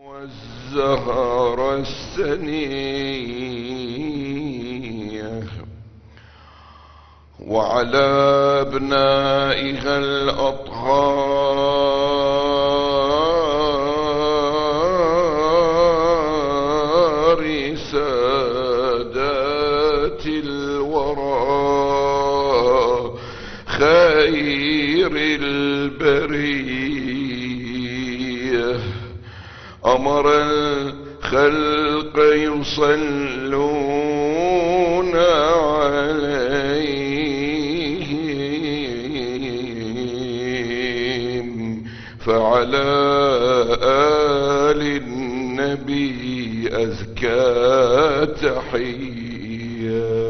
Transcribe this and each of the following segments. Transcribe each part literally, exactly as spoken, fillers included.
والزهر السنيه وعلى أبنائها الأطهار سادات الورى خير البرية أمر الخلق يصلون عليهم فعلى آل النبي أزكى تحية.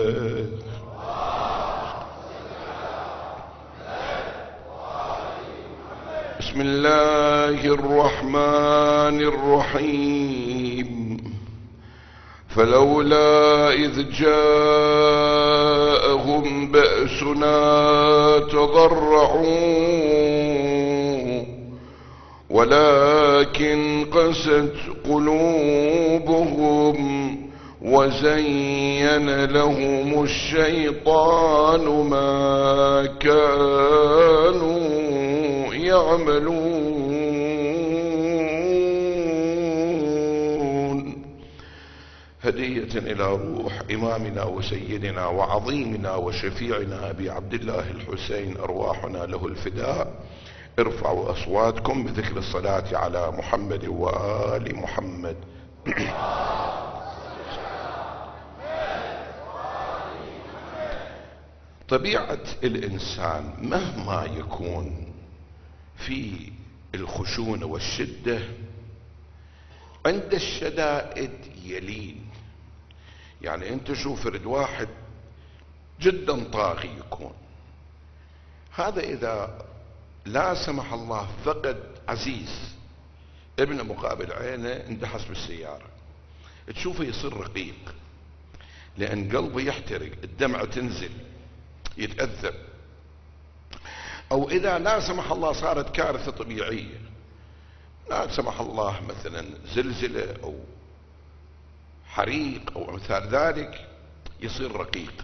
بسم الله الرحمن الرحيم فلولا إذ جاءهم بأسنا تضرعوا ولكن قست قلوبهم وزين لهم الشيطان ما كانوا يعملون. هدية إلى روح إمامنا وسيدنا وعظيمنا وشفيعنا أبي عبد الله الحسين أرواحنا له الفداء. ارفعوا أصواتكم بذكر الصلاة على محمد وآل محمد. طبيعة الإنسان مهما يكون في الخشونة والشدة عند الشدائد يلين. يعني انت شوف فرد واحد جدا طاغي يكون، هذا اذا لا سمح الله فقد عزيز ابنه مقابل عينه اندحس بالسيارة، تشوفه يصير رقيق لان قلبه يحترق، الدمعة تنزل، يتأذى. او اذا لا سمح الله صارت كارثة طبيعية، لا سمح الله مثلا زلزلة او حريق او امثال ذلك، يصير رقيق.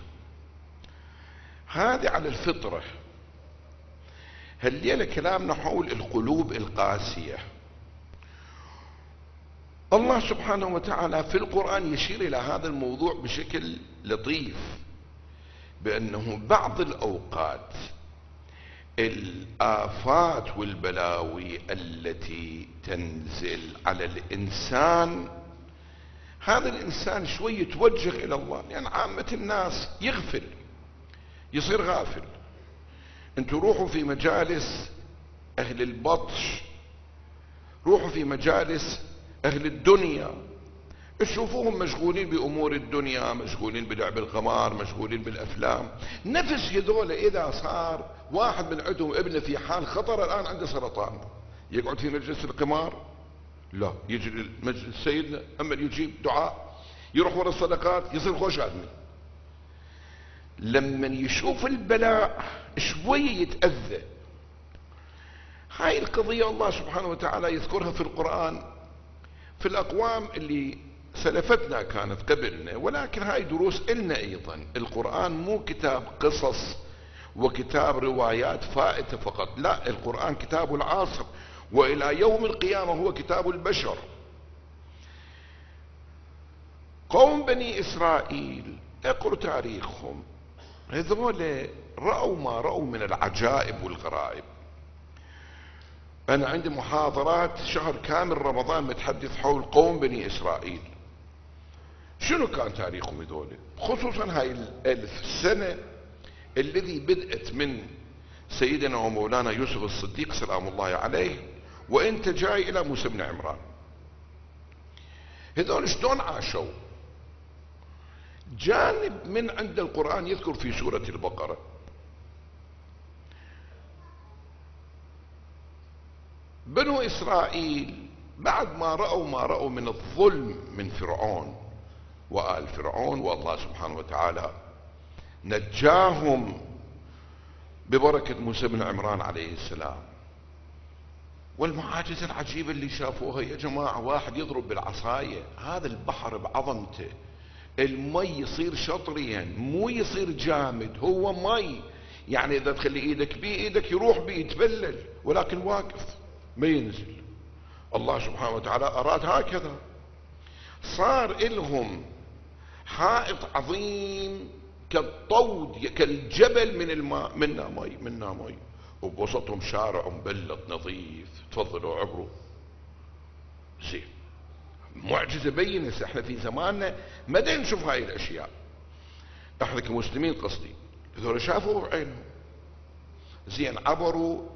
هذه على الفطرة. هالليلة كلامنا حول القلوب القاسية. الله سبحانه وتعالى في القرآن يشير الى هذا الموضوع بشكل لطيف، بانه بعض الاوقات الآفات والبلاوي التي تنزل على الإنسان، هذا الإنسان شوي يتوجه إلى الله، لأن يعني عامة الناس يغفل، يصير غافل. انتوا روحوا في مجالس أهل البطش، روحوا في مجالس أهل الدنيا، تشوفوهم مشغولين بأمور الدنيا، مشغولين بلعب القمار، مشغولين بالأفلام. نفس هذول إذا صار واحد من عندهم ابنه في حال خطر الآن عنده سرطان، يقعد في مجلس القمار؟ لا، يجي مجلس سيدنا أما يجيب دعاء، يروح ورا الصدقات، يصير خوش آدمي. لما يشوف البلاء شوي يتأذى. هاي القضية الله سبحانه وتعالى يذكرها في القرآن في الأقوام اللي سلفتنا كانت قبلنا، ولكن هاي دروس إلنا أيضا. القرآن مو كتاب قصص وكتاب روايات فائتة فقط، لا، القرآن كتاب العاصر وإلى يوم القيامة هو كتاب البشر. قوم بني إسرائيل اقروا تاريخهم، هذول رأوا ما رأوا من العجائب والغرائب. أنا عندي محاضرات شهر كامل رمضان متحدث حول قوم بني إسرائيل. شنو كان تاريخهم هذول؟ خصوصا هاي الألف سنة الذي بدأت من سيدنا ومولانا يوسف الصديق سلام الله عليه وانت جاي إلى موسى بن عمران. هذول شلون عاشوا؟ جانب من عند القرآن يذكر في سورة البقرة بنو إسرائيل بعد ما رأوا ما رأوا من الظلم من فرعون وآل فرعون، والله سبحانه وتعالى نجاهم ببركة موسى بن عمران عليه السلام، والمعاجزة العجيبة اللي شافوها يا جماعة، واحد يضرب بالعصاية، هذا البحر بعظمته المي يصير شطريا، مو يصير جامد، هو مي، يعني اذا تخلي ايدك بيه ايدك يروح بيه يتبلل، ولكن واقف ما ينزل. الله سبحانه وتعالى اراد هكذا. صار لهم حائط عظيم كالطود كالجبل من الماء، منا مي منا مي، وبوسطهم شارع مبلط نظيف، تفضلوا عبروا. زين، معجزة بينة. احنا في زماننا ما دا نشوف هاي الاشياء، احنا كمسلمين قصدي، هذول شافوا بعينهم. زين، عبروا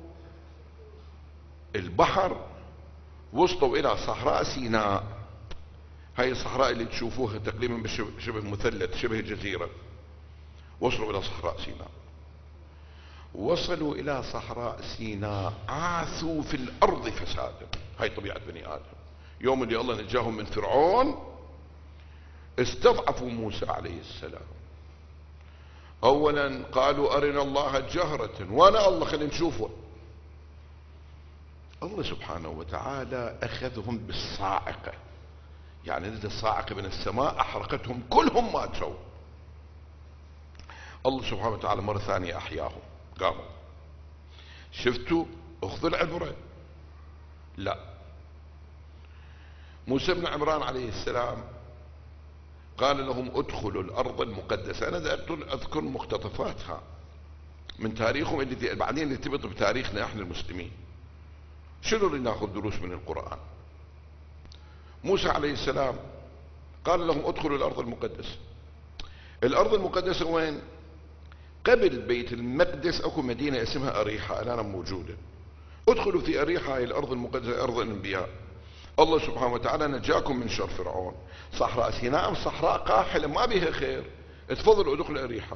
البحر، وصلوا الى صحراء سيناء. هاي الصحراء اللي تشوفوها تقريبا شبه مثلث، شبه جزيرة. وصلوا الى صحراء سيناء. وصلوا الى صحراء سيناء، عاثوا في الارض فسادا. هاي طبيعة بني ادم. يوم اللي الله نجاهم من فرعون استضعفوا موسى عليه السلام. اولا قالوا ارنا الله جهرة، وانا الله خلينا نشوفه. الله سبحانه وتعالى اخذهم بالصاعقة، يعني نزل الصاعقة من السماء احرقتهم كلهم ماتوا. الله سبحانه وتعالى مرة ثانية احياهم، قاموا. شفتوا؟ اخذوا العبرة. لا، موسى بن عمران عليه السلام قال لهم ادخلوا الارض المقدسة. انا اذكر مقتطفاتها من تاريخهم اللي بعدين نرتبط بتاريخنا احنا المسلمين. شنو اللي ناخذ دروس من القرآن؟ موسى عليه السلام قال لهم ادخلوا الارض المقدسة. الارض المقدسة وين؟ قبل بيت المقدس اكو مدينة اسمها اريحة الان موجودة. ادخلوا في اريحة، هاي الارض المقدسة ارض الانبياء. الله سبحانه وتعالى نجاكم من شر فرعون. صحراء سيناء صحراء قاحلة ما بها خير، تفضلوا ادخلوا اريحة.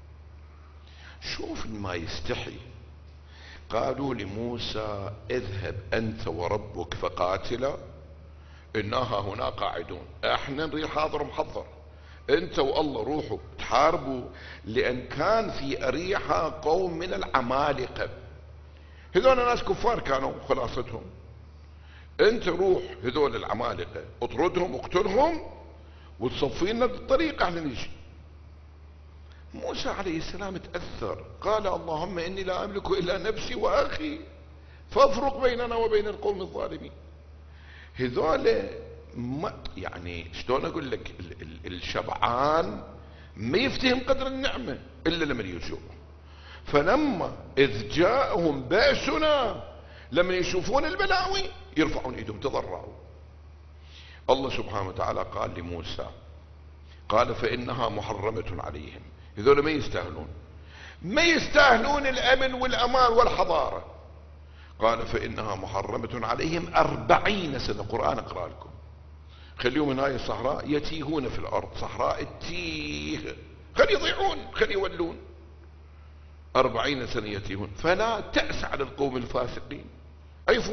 شوف ما يستحي. قالوا لموسى اذهب انت وربك فقاتلا انها هنا قاعدون. احنا نريد حاضر محضر، انت والله روحوا تحاربوا، لان كان في اريحة قوم من العمالقة، هذول ناس كفار كانوا خلاصتهم. انت روح هذول العمالقة اطردهم اقتلهم وتصفي لنا الطريق احنا نجي. موسى عليه السلام تأثر، قال اللهم اني لا املك الا نفسي واخي فافرق بيننا وبين القوم الظالمين. هذول ما يعني شلون اقول لك، الشبعان ما يفتهم قدر النعمة الا لما يجوع. فلما اذ جاءهم بأسنا، لما يشوفون البلاوي يرفعون ايدهم تضرعوا. الله سبحانه وتعالى قال لموسى، قال فإنها محرمة عليهم. هذول ما يستاهلون، ما يستاهلون الأمن والأمان والحضارة. قال فإنها محرمة عليهم أربعين سنة. قرآن أقرأ لكم. خليهم من هاي الصحراء يتيهون في الأرض، صحراء التيه، خلي يضيعون خلي يولون. أربعين سنة يتيهون. فلا تأس على القوم الفاسقين. عيفوا،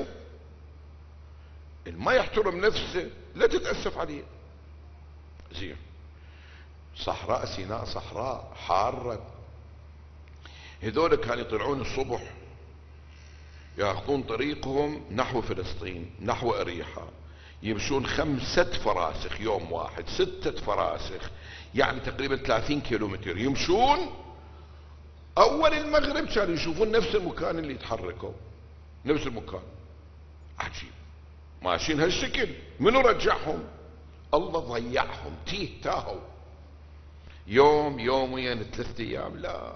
ما يحترم نفسه لا تتأسف عليه. زين، صحراء سيناء صحراء حارة. هذول كانوا يطلعون الصبح ياخذون طريقهم نحو فلسطين، نحو أريحة، يمشون خمسة فراسخ يوم واحد، ستة فراسخ، يعني تقريبا ثلاثين كيلومتر يمشون. اول المغرب كانوا يشوفون نفس المكان اللي يتحركوا، نفس المكان. عجيب، ماشيين هالشكل، منو رجعهم؟ الله ضيعهم، تيه تاهوا. يوم يومين ثلاثة ايام، لا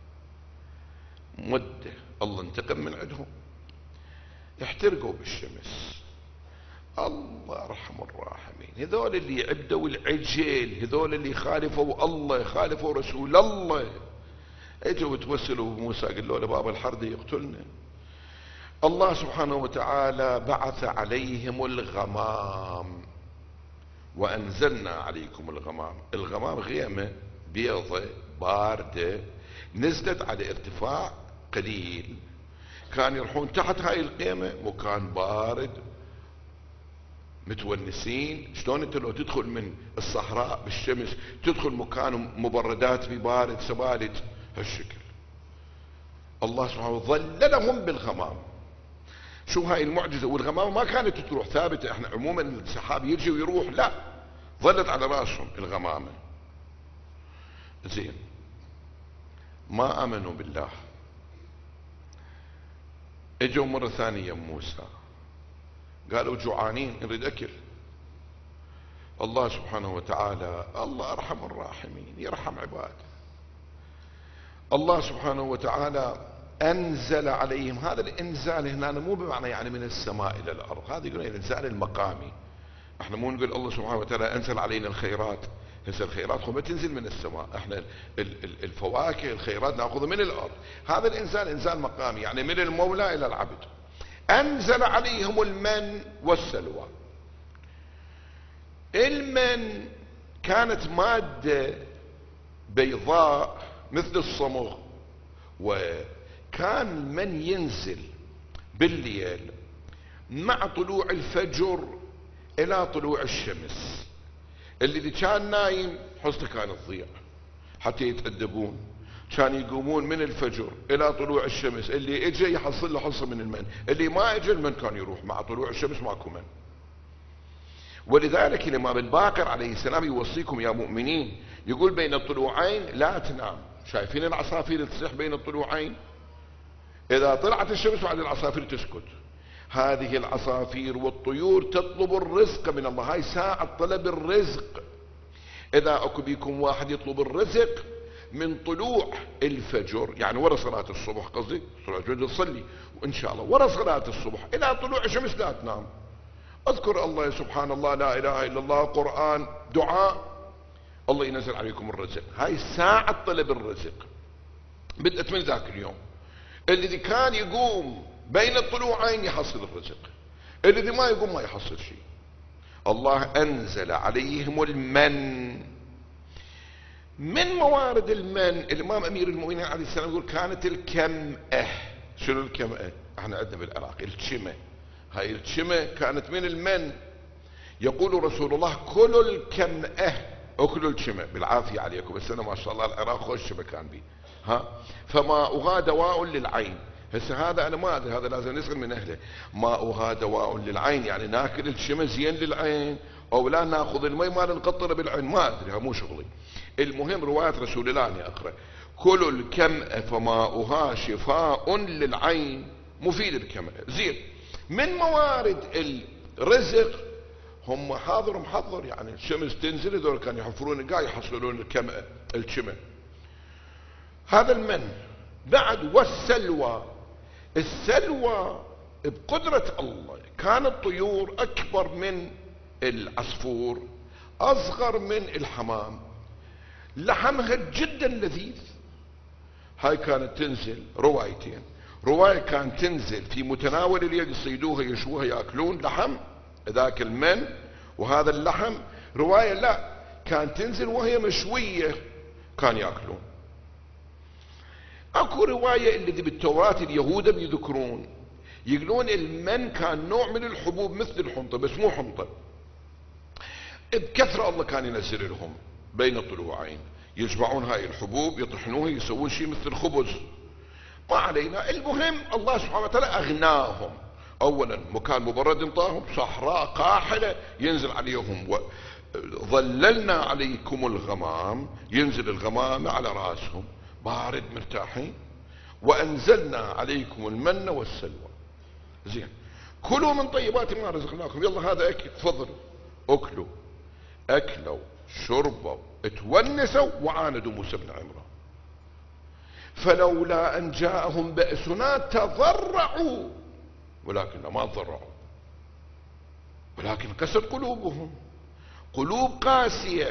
مدة الله انتقم من عندهم، احترقوا بالشمس. الله ارحم الراحمين. هذول اللي عبدوا العجل، هذول اللي خالفوا الله، خالفوا رسول الله، اجوا وتوسلوا بموسى قالوا له بابا الحردة يقتلنا. الله سبحانه وتعالى بعث عليهم الغمام، وانزلنا عليكم الغمام. الغمام غيمة بيضة باردة نزلت على ارتفاع قليل، كان يروحون تحت هاي القيمة مكان بارد متونسين. شلون انت لو تدخل من الصحراء بالشمس تدخل مكان مبردات ببارد سبالت هالشكل. الله سبحانه ظللهم بالغمام. شو هاي المعجزة. والغمامة ما كانت تروح ثابتة، احنا عموما السحاب يجي ويروح، لا، ظلت على راسهم الغمامة. زين، ما امنوا بالله. اجوا مرة ثانية موسى قالوا جوعانين نريد اكل. الله سبحانه وتعالى الله ارحم الراحمين، يرحم عباده. الله سبحانه وتعالى انزل عليهم. هذا الانزال هنا مو بمعنى يعني من السماء الى الارض، هذا يقولون الانزال المقامي. احنا مو نقول الله سبحانه وتعالى انزل علينا الخيرات، هسه الخيرات ما تنزل من السماء، احنا الفواكه الخيرات ناخذها من الارض. هذا الانزال انزال مقامي يعني من المولى الى العبد. انزل عليهم المن والسلوى. المن كانت مادة بيضاء مثل الصمغ، وكان المن ينزل بالليل مع طلوع الفجر الى طلوع الشمس. اللي كان نايم حصته كانت تضيع حتى يتأدبون، كان يقومون من الفجر الى طلوع الشمس. اللي اجى يحصل له حصه من المن، اللي ما اجى المن كان يروح مع طلوع الشمس ماكو من. ولذلك الامام الباقر عليه السلام يوصيكم يا مؤمنين، يقول بين الطلوعين لا تنام. شايفين العصافير تصيح بين الطلوعين؟ اذا طلعت الشمس بعد العصافير تسكت. هذه العصافير والطيور تطلب الرزق من الله، هاي ساعة طلب الرزق. اذا اكو بيكم واحد يطلب الرزق من طلوع الفجر، يعني ورا صلاة الصبح، قصدي صلاة الفجر تصلي وان شاء الله ورا صلاة الصبح الى طلوع الشمس لا تنام. اذكر الله، سبحان الله، لا اله الا الله، قرآن، دعاء، الله ينزل عليكم الرزق. هاي ساعة طلب الرزق بدأت من ذاك اليوم. الذي كان يقوم بين الطلوعين يحصل الرزق، الذي ما يقوم ما يحصل شيء. الله انزل عليهم المن. من موارد المن الامام امير المؤمنين عليه السلام يقول كانت الكمأة. شنو الكمأة؟ احنا عندنا بالعراق الشمة. هاي الشمة كانت من المن. يقول رسول الله كلوا الكمأة، اكلوا الشمة بالعافية عليكم. بس انا ما شاء الله العراق خوش شمة كان بي، ها، فماؤها دواء للعين. هسه هذا انا ما ادري، هذا لازم نسال من اهله. ماؤها دواء للعين، يعني ناكل الشمة زين للعين او لا ناخذ المي ما نقطره بالعين، ما ادري، مو شغلي. المهم رواية رسول الله اني اقرا كلوا الكمأة فماؤها شفاء للعين، مفيد الكمأة. زين، من موارد الرزق هم حاضر محضر، يعني الشمس تنزل هذول كانوا يحفرون قاع يحصلون الكمأة الشمة. هذا المن بعد. والسلوى، السلوى بقدرة الله كانت طيور اكبر من العصفور، اصغر من الحمام، لحمها جدا لذيذ. هاي كانت تنزل روايتين، رواية كانت تنزل في متناول اليد يصيدوها يشوها ياكلون لحم ذاك المن وهذا اللحم. رواية لا، كانت تنزل وهي مشوية كان ياكلون. اكو رواية اللي بالتوراة اليهود بيذكرون يقولون المن كان نوع من الحبوب مثل الحنطة بس مو حنطة، بكثرة الله كان ينزل لهم بين الطلوعين، يجمعون هاي الحبوب يطحنوها يسوون شيء مثل الخبز. ما علينا، المهم الله سبحانه وتعالى اغناهم. اولا مكان مبرد انطاهم، صحراء قاحلة ينزل عليهم، ظللنا عليكم الغمام، ينزل الغمام على راسهم بارد مرتاحين، وانزلنا عليكم المن والسلوى. زين، كلوا من طيبات ما رزقناكم، يلا هذا اكل، تفضلوا اكلوا. اكلوا شربوا تونسوا وعاندوا موسى بن عمران. فلولا ان جاءهم بأسنا تضرعوا، ولكن ما تضرعوا، ولكن قست قلوبهم، قلوب قاسية.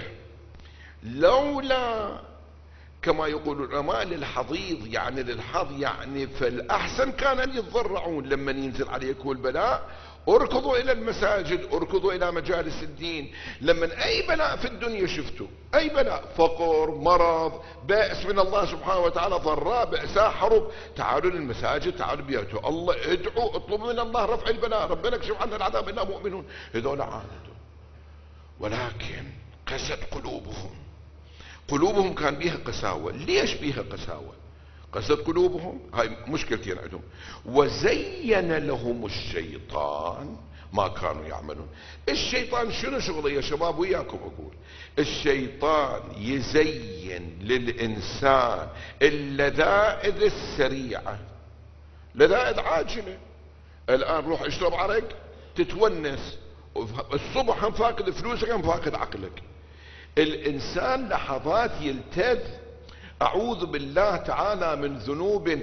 لولا كما يقول العلماء للحضيض، يعني للحظ، يعني فالأحسن كان أن يتضرعون. لما ينزل عليكم البلاء اركضوا إلى المساجد، اركضوا إلى مجالس الدين. لما أي بلاء في الدنيا شفتوا، أي بلاء، فقر، مرض، بأس من الله سبحانه وتعالى، ضراء، بأساء، حرب، تعالوا للمساجد، تعالوا بيوتوا الله، ادعوا، اطلبوا من الله رفع البلاء، ربنا اكشف عنا العذاب إنا مؤمنون. هذول عاندوا، ولكن قست قلوبهم. قلوبهم كان بيها قساوة. ليش بيها قساوة؟ قست قلوبهم، هاي مشكلتين عندهم. وزين لهم الشيطان ما كانوا يعملون. الشيطان شنو شغله يا شباب؟ وياكم اقول الشيطان يزين للإنسان اللذائذ السريعة، لذائذ عاجلة. الآن روح اشرب عرق تتونس، الصبح هم فاقد فلوسك هم فاقد عقلك. الإنسان لحظات يلتذ، أعوذ بالله تعالى من ذنوب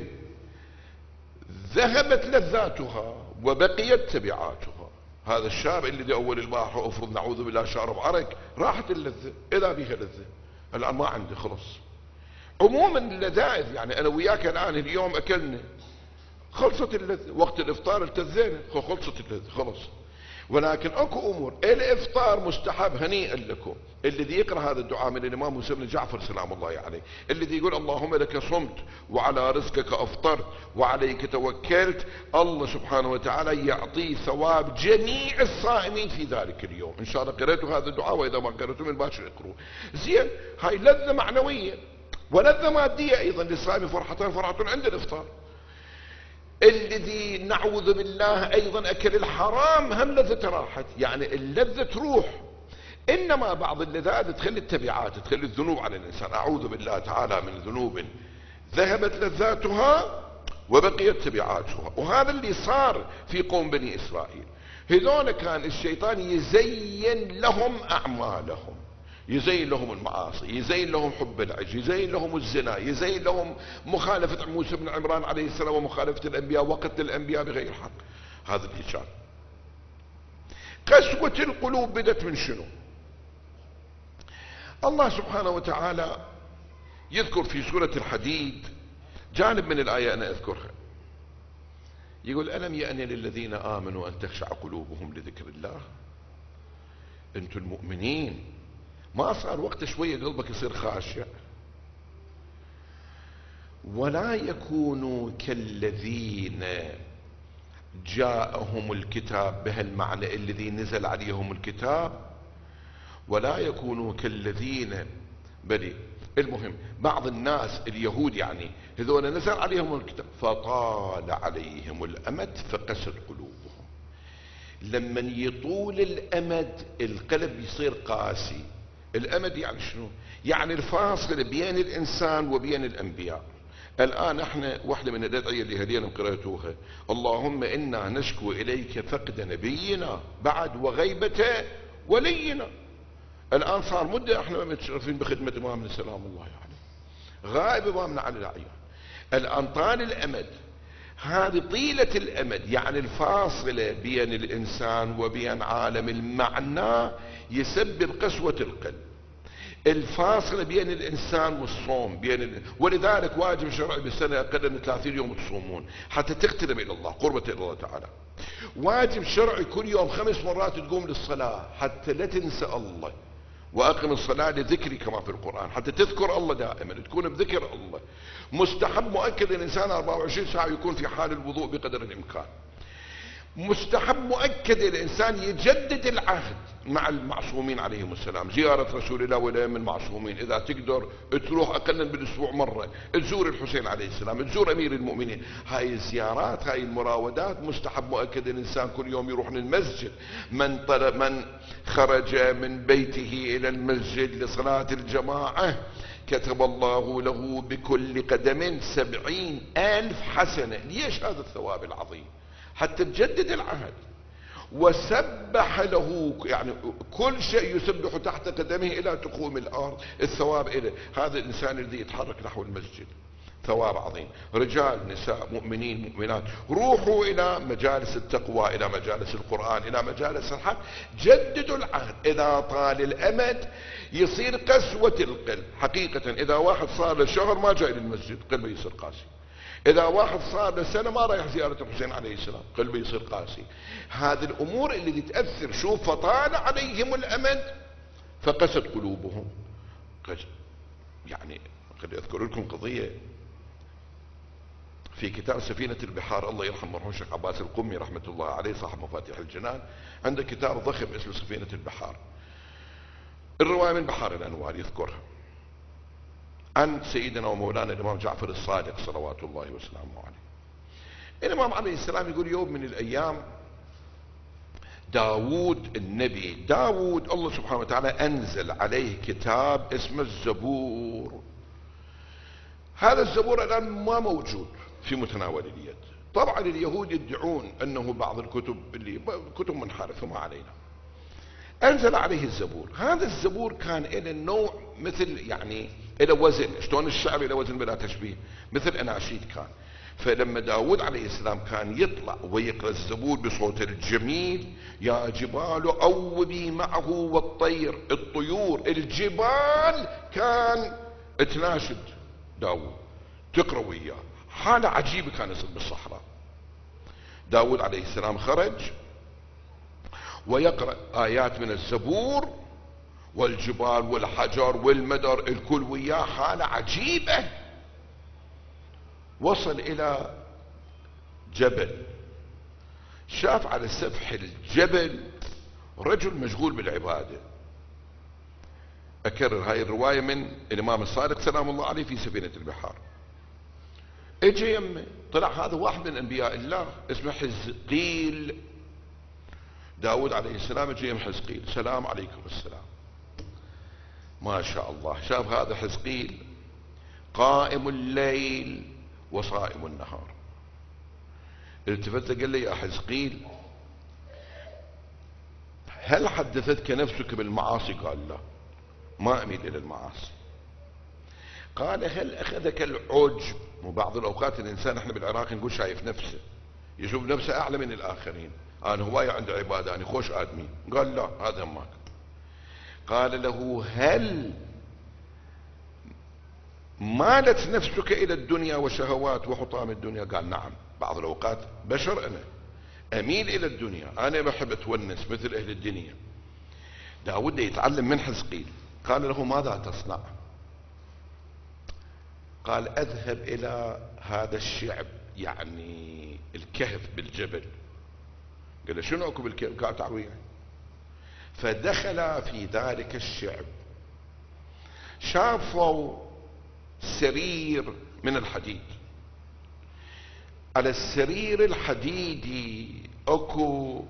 ذهبت لذاتها وبقيت تبعاتها. هذا الشاب اللي اول البارحه افرض نعوذ بالله شارب عرق، راحت اللذه، اذا بها لذه الان ما عندي خلص. عموما اللذائذ، يعني انا وياك الان اليوم اكلنا خلصت اللذه، وقت الافطار التذينا خلصت اللذه خلص. ولكن اكو امور الافطار مستحب هنيئا لكم. الذي يقرا هذا الدعاء من الامام موسى بن جعفر سلام الله عليه، الذي يقول اللهم لك صمت وعلى رزقك افطرت وعليك توكلت، الله سبحانه وتعالى يعطيه ثواب جميع الصائمين في ذلك اليوم. ان شاء الله قرأتوا هذا الدعاء، واذا ما قرأتوا من باشر اقروه. زين، هاي لذة معنوية ولذة مادية ايضا للصائم، فرحتان فرحة عند الافطار. الذي نعوذ بالله ايضا اكل الحرام هم لذة راحت، يعني اللذة تروح. انما بعض اللذات تخلي التبعات، تخلي الذنوب على الانسان. اعوذ بالله تعالى من ذنوب ذهبت لذاتها وبقيت تبعاتها. وهذا اللي صار في قوم بني اسرائيل. هذول كان الشيطان يزين لهم اعمالهم، يزين لهم المعاصي، يزين لهم حب العجل، يزين لهم الزنا، يزين لهم مخالفة موسى بن عمران عليه السلام ومخالفة الأنبياء وقتل الأنبياء بغير حق. هذا اللي كان. قسوة القلوب بدت من شنو؟ الله سبحانه وتعالى يذكر في سورة الحديد جانب من الآية أنا أذكرها، يقول ألم يأن للذين آمنوا أن تخشع قلوبهم لذكر الله. أنتم المؤمنين ما صار وقت شوية قلبك يصير خاشع؟ ولا يكونوا كالذين جاءهم الكتاب، بهالمعنى الذي نزل عليهم الكتاب، ولا يكونوا كالذين بل المهم بعض الناس اليهود يعني هذول نزل عليهم الكتاب فطال عليهم الأمد فقست قلوبهم. لما يطول الأمد القلب يصير قاسي. الأمد يعني شنو؟ يعني الفاصل بين الإنسان وبين الأنبياء. الآن احنا واحدة من الأدعية اللي هدينا قرأتوها، اللهم إنا نشكو إليك فقد نبينا بعد وغيبة ولينا. الآن صار مدة احنا متشرفين بخدمة إمامنا سلام الله عليه، غائب إمامنا على الأعيان. الآن طال الأمد، هذه طيلة الأمد يعني الفاصلة بين الإنسان وبين عالم المعنى يسبب قسوة القلب. الفاصلة بين الإنسان والصوم بين ال... ولذلك واجب شرعي بالسنة أقل من ثلاثين يوم تصومون حتى تقترب إلى الله، قربة إلى الله تعالى. واجب شرعي كل يوم خمس مرات تقوم للصلاة حتى لا تنسى الله، وأقم الصلاة لذكري كما في القرآن، حتى تذكر الله دائما، تكون بذكر الله. مستحب مؤكد الإنسان أربعة وعشرين ساعة يكون في حال الوضوء بقدر الإمكان. مستحب مؤكد الإنسان يجدد العهد مع المعصومين عليهم السلام، زيارة رسول الله والأئمة المعصومين. إذا تقدر تروح أقل بالأسبوع مرة تزور الحسين عليه السلام، تزور أمير المؤمنين. هاي الزيارات هاي المراودات مستحب مؤكد الإنسان كل يوم يروح للمسجد. من طلب من خرج من بيته إلى المسجد لصلاة الجماعة كتب الله له بكل قدم سبعين ألف حسنة. ليش هذا الثواب العظيم؟ حتى تجدد العهد. وسبح له، يعني كل شيء يسبح تحت قدمه الى تقوم الارض، الثواب إله. هذا الانسان الذي يتحرك نحو المسجد ثواب عظيم. رجال نساء مؤمنين مؤمنات، روحوا الى مجالس التقوى، الى مجالس القرآن، الى مجالس الحق، جددوا العهد. اذا طال الامد يصير قسوة القلب حقيقة. اذا واحد صار له شهر ما جاي للمسجد قلبه يصير قاسي. إذا واحد صار له سنة ما رايح زيارة الحسين عليه السلام قلبه يصير قاسي. هذه الأمور اللي تأثر. شوف فطال عليهم الأمد فقست قلوبهم. يعني خلي أذكر لكم قضية في كتاب سفينة البحار، الله يرحم مرحوم الشيخ عباس القمي رحمة الله عليه صاحب مفاتيح الجنان، عنده كتاب ضخم اسمه سفينة البحار، الرواية من بحار الأنوار يذكرها. عن سيدنا ومولانا الإمام جعفر الصادق صلوات الله وسلامه عليه. الإمام عليه السلام يقول يوم من الأيام داود النبي، داود الله سبحانه وتعالى أنزل عليه كتاب اسمه الزبور. هذا الزبور الآن ما موجود في متناول اليد. طبعا اليهود يدعون أنه بعض الكتب اللي كتب منحرفة، ما علينا. أنزل عليه الزبور. هذا الزبور كان إلى نوع مثل يعني إلى وزن، شلون الشعر إلى وزن بلا تشبيه، مثل أناشيد كان. فلما داود عليه السلام كان يطلع ويقرأ الزبور بصوت الجميل، يا جبال أوبي معه والطير، الطيور الجبال كان تناشد داود تقرأ وياه. حالة عجيبة كان يصير بالصحراء. داود عليه السلام خرج ويقرأ آيات من الزبور، والجبال والحجر والمدر الكل وياه، حالة عجيبة. وصل إلى جبل، شاف على سفح الجبل رجل مشغول بالعبادة. أكرر هاي الرواية من الإمام الصادق سلام الله عليه في سفينة البحار. اجى يمه، طلع هذا واحد من أنبياء الله اسمه حزقيل. داود عليه السلام اجى يم حزقيل، سلام عليكم السلام. ما شاء الله، شاف هذا حزقيل قائم الليل وصائم النهار. التفت قال لي يا حزقيل هل حدثتك نفسك بالمعاصي؟ قال لا، ما أميل إلى المعاصي. قال هل أخذك العجب؟ وبعض الأوقات الإنسان احنا بالعراق نقول شايف نفسه، يشوف نفسه أعلى من الآخرين، أنا هواية عند عبادة، أنا خوش آدمي. قال لا، هذا ماك. قال له هل مالت نفسك إلى الدنيا وشهوات وحطام الدنيا؟ قال نعم، بعض الأوقات بشر أنا أميل إلى الدنيا، أنا بحب أتونس مثل أهل الدنيا. داود يتعلم من حزقيل. قال له ماذا تصنع؟ قال أذهب إلى هذا الشعب، يعني الكهف بالجبل. قال له شنو أكو بالكهف؟ قال تعالوا وياي. فدخل في ذلك الشعب، شافوا سرير من الحديد، على السرير الحديدي اكو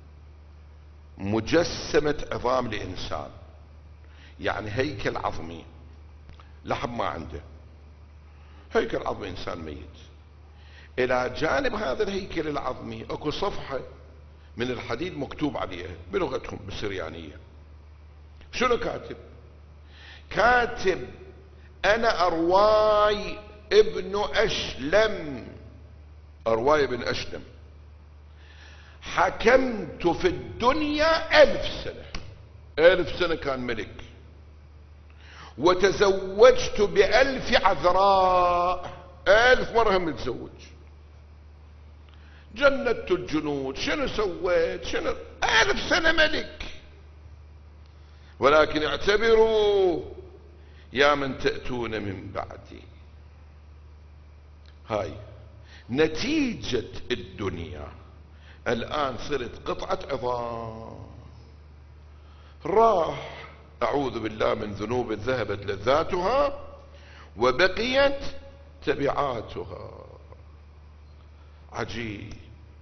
مجسمة عظام لإنسان، يعني هيكل عظمي، لحم ما عنده، هيكل عظمي إنسان ميت. إلى جانب هذا الهيكل العظمي اكو صفحة من الحديد مكتوب عليها بلغتهم بالسريانية. شنو كاتب؟ كاتب أنا أرواي ابن أشلم، أرواي بن أشلم، حكمت في الدنيا ألف سنة، ألف سنة كان ملك، وتزوجت بألف عذراء، ألف مرة هم متزوج، جندت الجنود، شنو سويت شنو، ألف سنة ملك. ولكن اعتبروا يا من تأتون من بعدي، هاي نتيجة الدنيا. الآن صرت قطعة عظام، راح أعوذ بالله من ذنوب ذهبت لذاتها وبقيت تبعاتها. عجيب،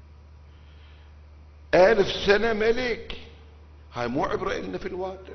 ألف سنة ملك، هاي مو عبرة إلنا في الواقع.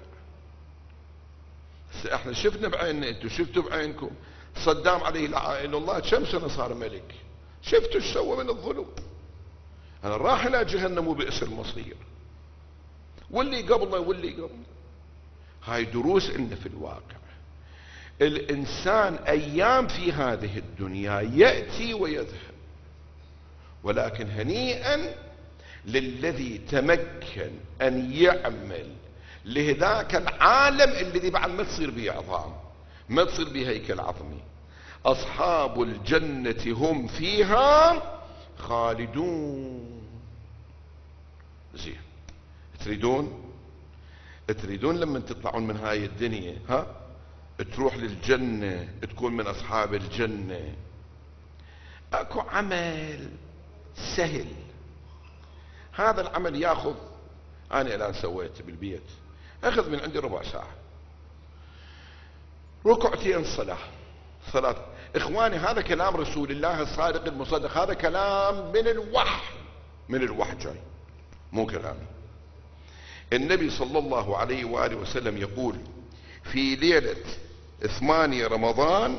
احنا شفنا بعيننا، انتم شفتوا بعينكم صدام عليه لعائن الله كم سنة صار ملك، شفتوا ايش سوى من الظلم. انا راح الى جهنم وبئس المصير، واللي قبله واللي قبله. هاي دروس إلنا في الواقع. الانسان ايام في هذه الدنيا يأتي ويذهب، ولكن هنيئا للذي تمكن ان يعمل لهذاك العالم الذي بعد ما تصير به عظام، ما تصير به هيكل عظمي. أصحاب الجنة هم فيها خالدون. زين، تريدون تريدون لما تطلعون من هاي الدنيا ها تروح للجنة، تكون من أصحاب الجنة. اكو عمل سهل، هذا العمل ياخذ، انا الان سويته بالبيت، اخذ من عندي ربع ساعة. ركعتين صلاة صلاة إخواني، هذا كلام رسول الله الصادق المصدق، هذا كلام من الوحي، من الوحي جاي، مو كلامي. النبي صلى الله عليه وآله وسلم يقول في ليلة ثمانية رمضان،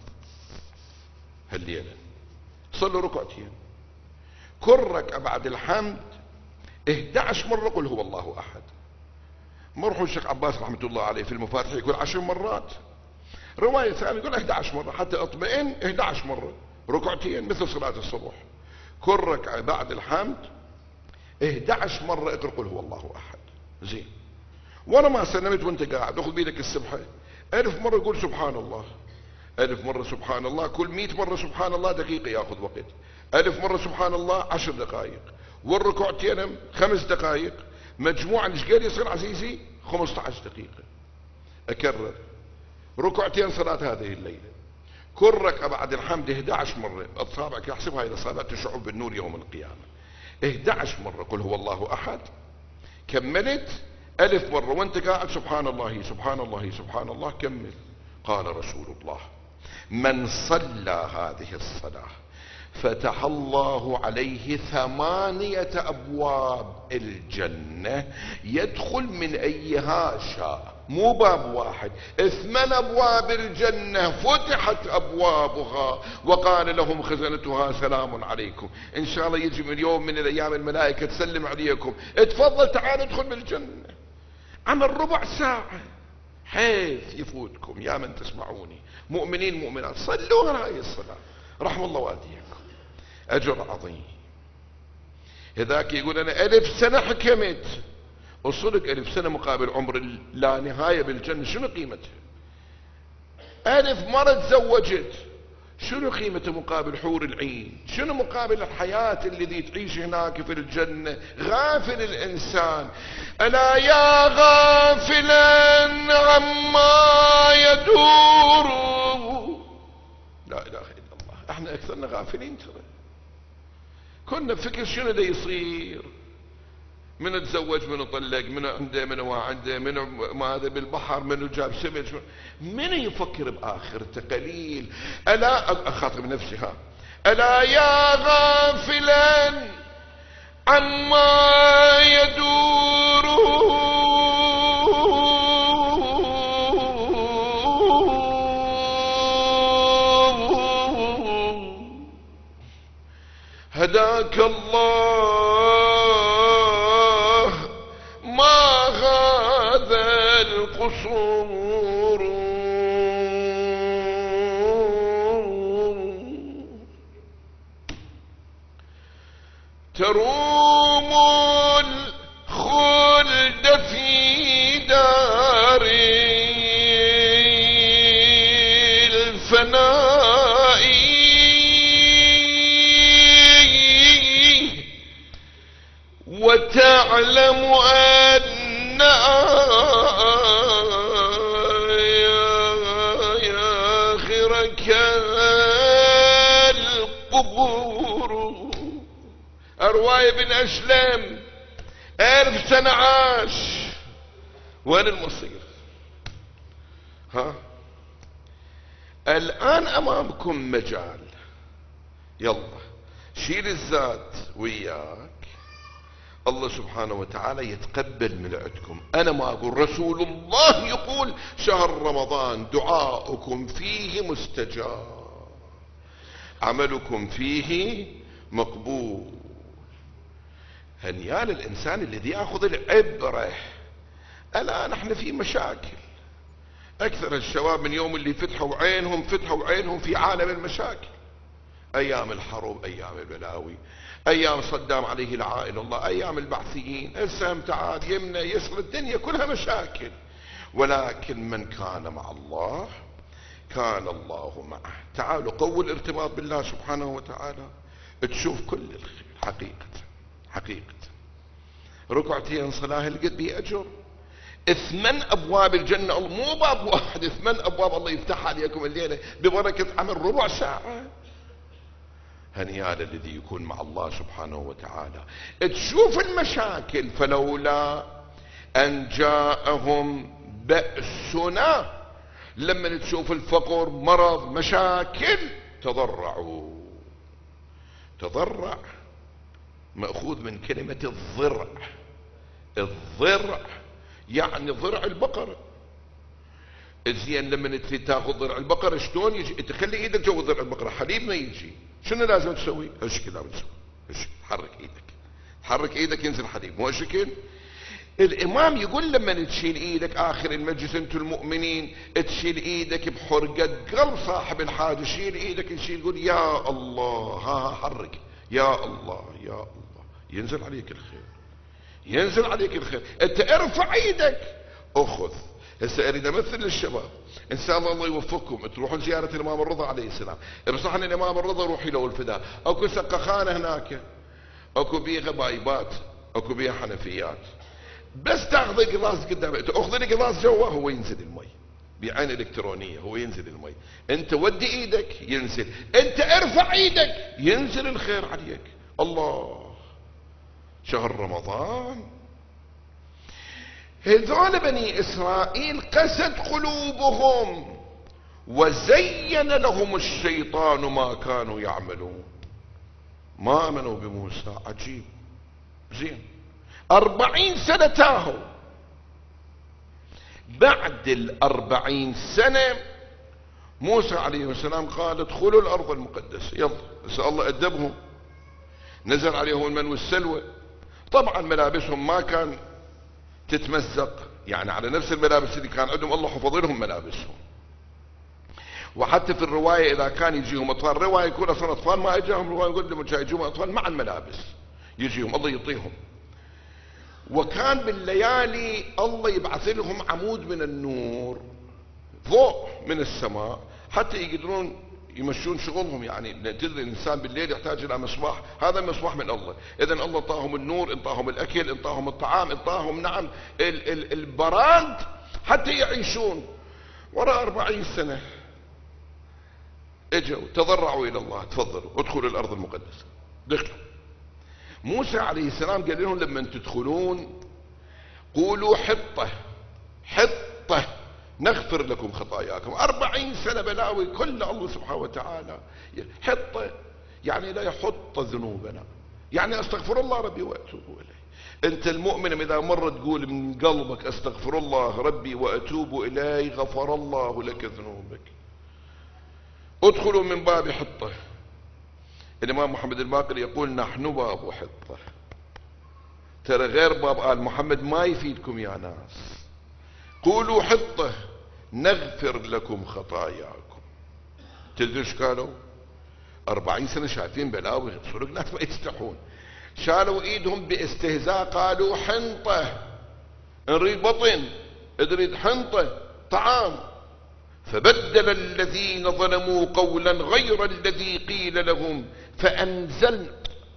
هالليلة صلوا ركعتين، كل ركعة بعد الحمد احد عشر مرة قل هو الله أحد. مرحوا الشيخ عباس رحمة الله عليه في المفاتيح يقول عشر مرات، رواية ثانية يقول احد عشر مرة حتى اطمئن، احد عشر مرة ركعتين مثل صلاة الصبح، كل ركعة بعد الحمد احد عشر مرة اقرأ قل هو الله أحد. زين، وانا ما سلمت وانت قاعد اخذ بيدك السبحة الف مرة قول سبحان الله، الف مرة سبحان الله، كل مئة مرة سبحان الله دقيقة ياخذ وقت، الف مرة سبحان الله عشر دقائق، والركعتين خمس دقائق، مجموعا ايش قد يصير عزيزي؟ خمسة عشر دقيقة. اكرر، ركعتين صلاة هذه الليلة، كل ركعة بعد الحمد احد عشر مرة، اصابعك احسبها اذا اصابعك تشعر بالنور يوم القيامة، احد عشر مرة قل هو الله احد، كملت الف مرة وانت قاعد سبحان الله سبحان الله سبحان الله، كمل. قال رسول الله من صلى هذه الصلاة فتح الله عليه ثمانية أبواب الجنة يدخل من أيها شاء، مو باب واحد، ثمان أبواب الجنة فتحت أبوابها وقال لهم خزنتها سلام عليكم، إن شاء الله يجي من يوم من الأيام الملائكة تسلم عليكم، اتفضل تعال ادخل بالجنة. عمل ربع ساعة حيث يفوتكم يا من تسمعوني مؤمنين مؤمنات، صلوا على هاي الصلاة رحم الله والديكم، أجر عظيم. هذاك يقول أنا ألف سنة حكمت، وصلك ألف سنة مقابل عمر لا نهاية بالجنة، شنو قيمتها؟ ألف مرة تزوجت، شنو قيمته مقابل حور العين؟ شنو مقابل الحياة الذي تعيش هناك في الجنة؟ غافل الإنسان، ألا يا غافلا عما يدور. لا إله إلا الله، احنا أكثرنا غافلين ترى، كنا بفكر شنو دا يصير، من تزوج من طلق، من عنده من هو عنده، من ماذا بالبحر، من جاب سمك، من يفكر بآخرته قليل. ألا أخاطب نفسي ها، ألا يا غافلا عما يدور هداك الله ما هذا القصور. تروم الخلد في دار الفناء وتعلم أن آخرك القبور. أرواي بن أسلم ألف سنة عاش، وين المصير؟ ها الآن أمامكم مجال، يلا شيل الذات وياك، الله سبحانه وتعالى يتقبل من عندكم. أنا ما أقول، رسول الله يقول شهر رمضان دعاؤكم فيه مستجاب، عملكم فيه مقبول. هنيال الإنسان الذي يأخذ العبرة. الآن احنا في مشاكل، أكثر الشباب من يوم اللي فتحوا عينهم فتحوا عينهم في عالم المشاكل، أيام الحروب، أيام البلاوي، أيام صدام عليه لعائن الله، أيام البعثيين، السهم تعال يمنى يسر، الدنيا كلها مشاكل. ولكن من كان مع الله كان الله معه. تعالوا قووا الارتباط بالله سبحانه وتعالى تشوف كل الخير. حقيقة حقيقة ركعتين صلاة لقد بي أجر. ثمان أبواب الجنة، مو باب واحد، ثمان أبواب الله يفتح عليكم الليلة ببركة عمل ربع ساعة. هنيال الذي يكون مع الله سبحانه وتعالى. تشوف المشاكل، فلولا أن جاءهم بأسنا لما تشوف الفقر مرض مشاكل تضرعوا. تضرع مأخوذ من كلمة الضرع. الضرع يعني ضرع البقرة. زين لما تريد تاخذ ضرع البقرة شلون يجي؟ تخلي ايدك جوا ضرع البقرة، حليب ما يجي. شنو لازم تسوي؟ هالشكل لازم تسوي، هالشكل تحرك ايدك، تحرك ايدك ينزل حليب، مو هالشكل؟ الامام يقول لما تشيل ايدك اخر المجلس انتم المؤمنين تشيل ايدك بحرقة قلب صاحب الحاجة، شيل ايدك يشيل يقول يا الله، ها حرك يا الله يا الله، ينزل عليك الخير، ينزل عليك الخير. انت ارفع ايدك اخذ. هسه اريد امثل للشباب ان شاء الله الله يوفقكم تروحون زياره الامام الرضا عليه السلام. بصحن الامام الرضا روحي له الفداء، اكو سقخانه هناك، اكو بيها بايبات، اكو بيها حنفيات، بس تاخذ قلاص قدام تاخذ القلاص جوا هو ينزل المي بعين الكترونيه، هو ينزل المي. انت ودي ايدك ينزل، انت ارفع ايدك ينزل الخير عليك. الله، شهر رمضان هذول بني اسرائيل قست قلوبهم وزين لهم الشيطان ما كانوا يعملون، ما امنوا بموسى. عجيب. زين أربعين سنة تاهوا. بعد الأربعين سنة موسى عليه السلام قال ادخلوا الأرض المقدسة، يلا. بس الله أدبهم، نزل عليهم المن والسلوى. طبعا ملابسهم ما كان تتمزق، يعني على نفس الملابس اللي كان عندهم، الله حفظ لهم ملابسهم. وحتى في الرواية إذا كان يجيهم أطفال، رواية يكون أصلا أطفال ما إجاهم، رواية يقول لهم يجيهم أطفال مع الملابس يجيهم، الله يعطيهم. وكان بالليالي الله يبعث لهم عمود من النور، ضوء من السماء، حتى يقدرون يمشون شغلهم. يعني تدري الانسان بالليل يحتاج الى مصباح، هذا المصباح من الله. اذا الله انطاهم النور، انطاهم الاكل، انطاهم الطعام، انطاهم نعم ال ال البراد حتى يعيشون. وراء أربعين سنة اجوا تضرعوا الى الله، تفضلوا ادخلوا الارض المقدسة. دخلوا. موسى عليه السلام قال لهم لما تدخلون قولوا حطة حطة نغفر لكم خطاياكم. أربعين سنة بلاوي كل الله سبحانه وتعالى. حطة يعني لا يحط ذنوبنا، يعني استغفر الله ربي واتوب اليه. انت المؤمن اذا مرة تقول من قلبك استغفر الله ربي واتوب اليه غفر الله لك ذنوبك. ادخلوا من باب حطة. الامام محمد الباقر يقول نحن باب حطة. ترى غير باب آل محمد ما يفيدكم يا ناس. قولوا حطة نغفر لكم خطاياكم. تدري ايش قالوا؟ أربعين سنة شايفين بلاوي، صدق ناس ما يستحون. شالوا ايدهم باستهزاء قالوا حنطة، نريد بطن، نريد حنطة طعام. فبدل الذين ظلموا قولا غير الذي قيل لهم فأنزلنا.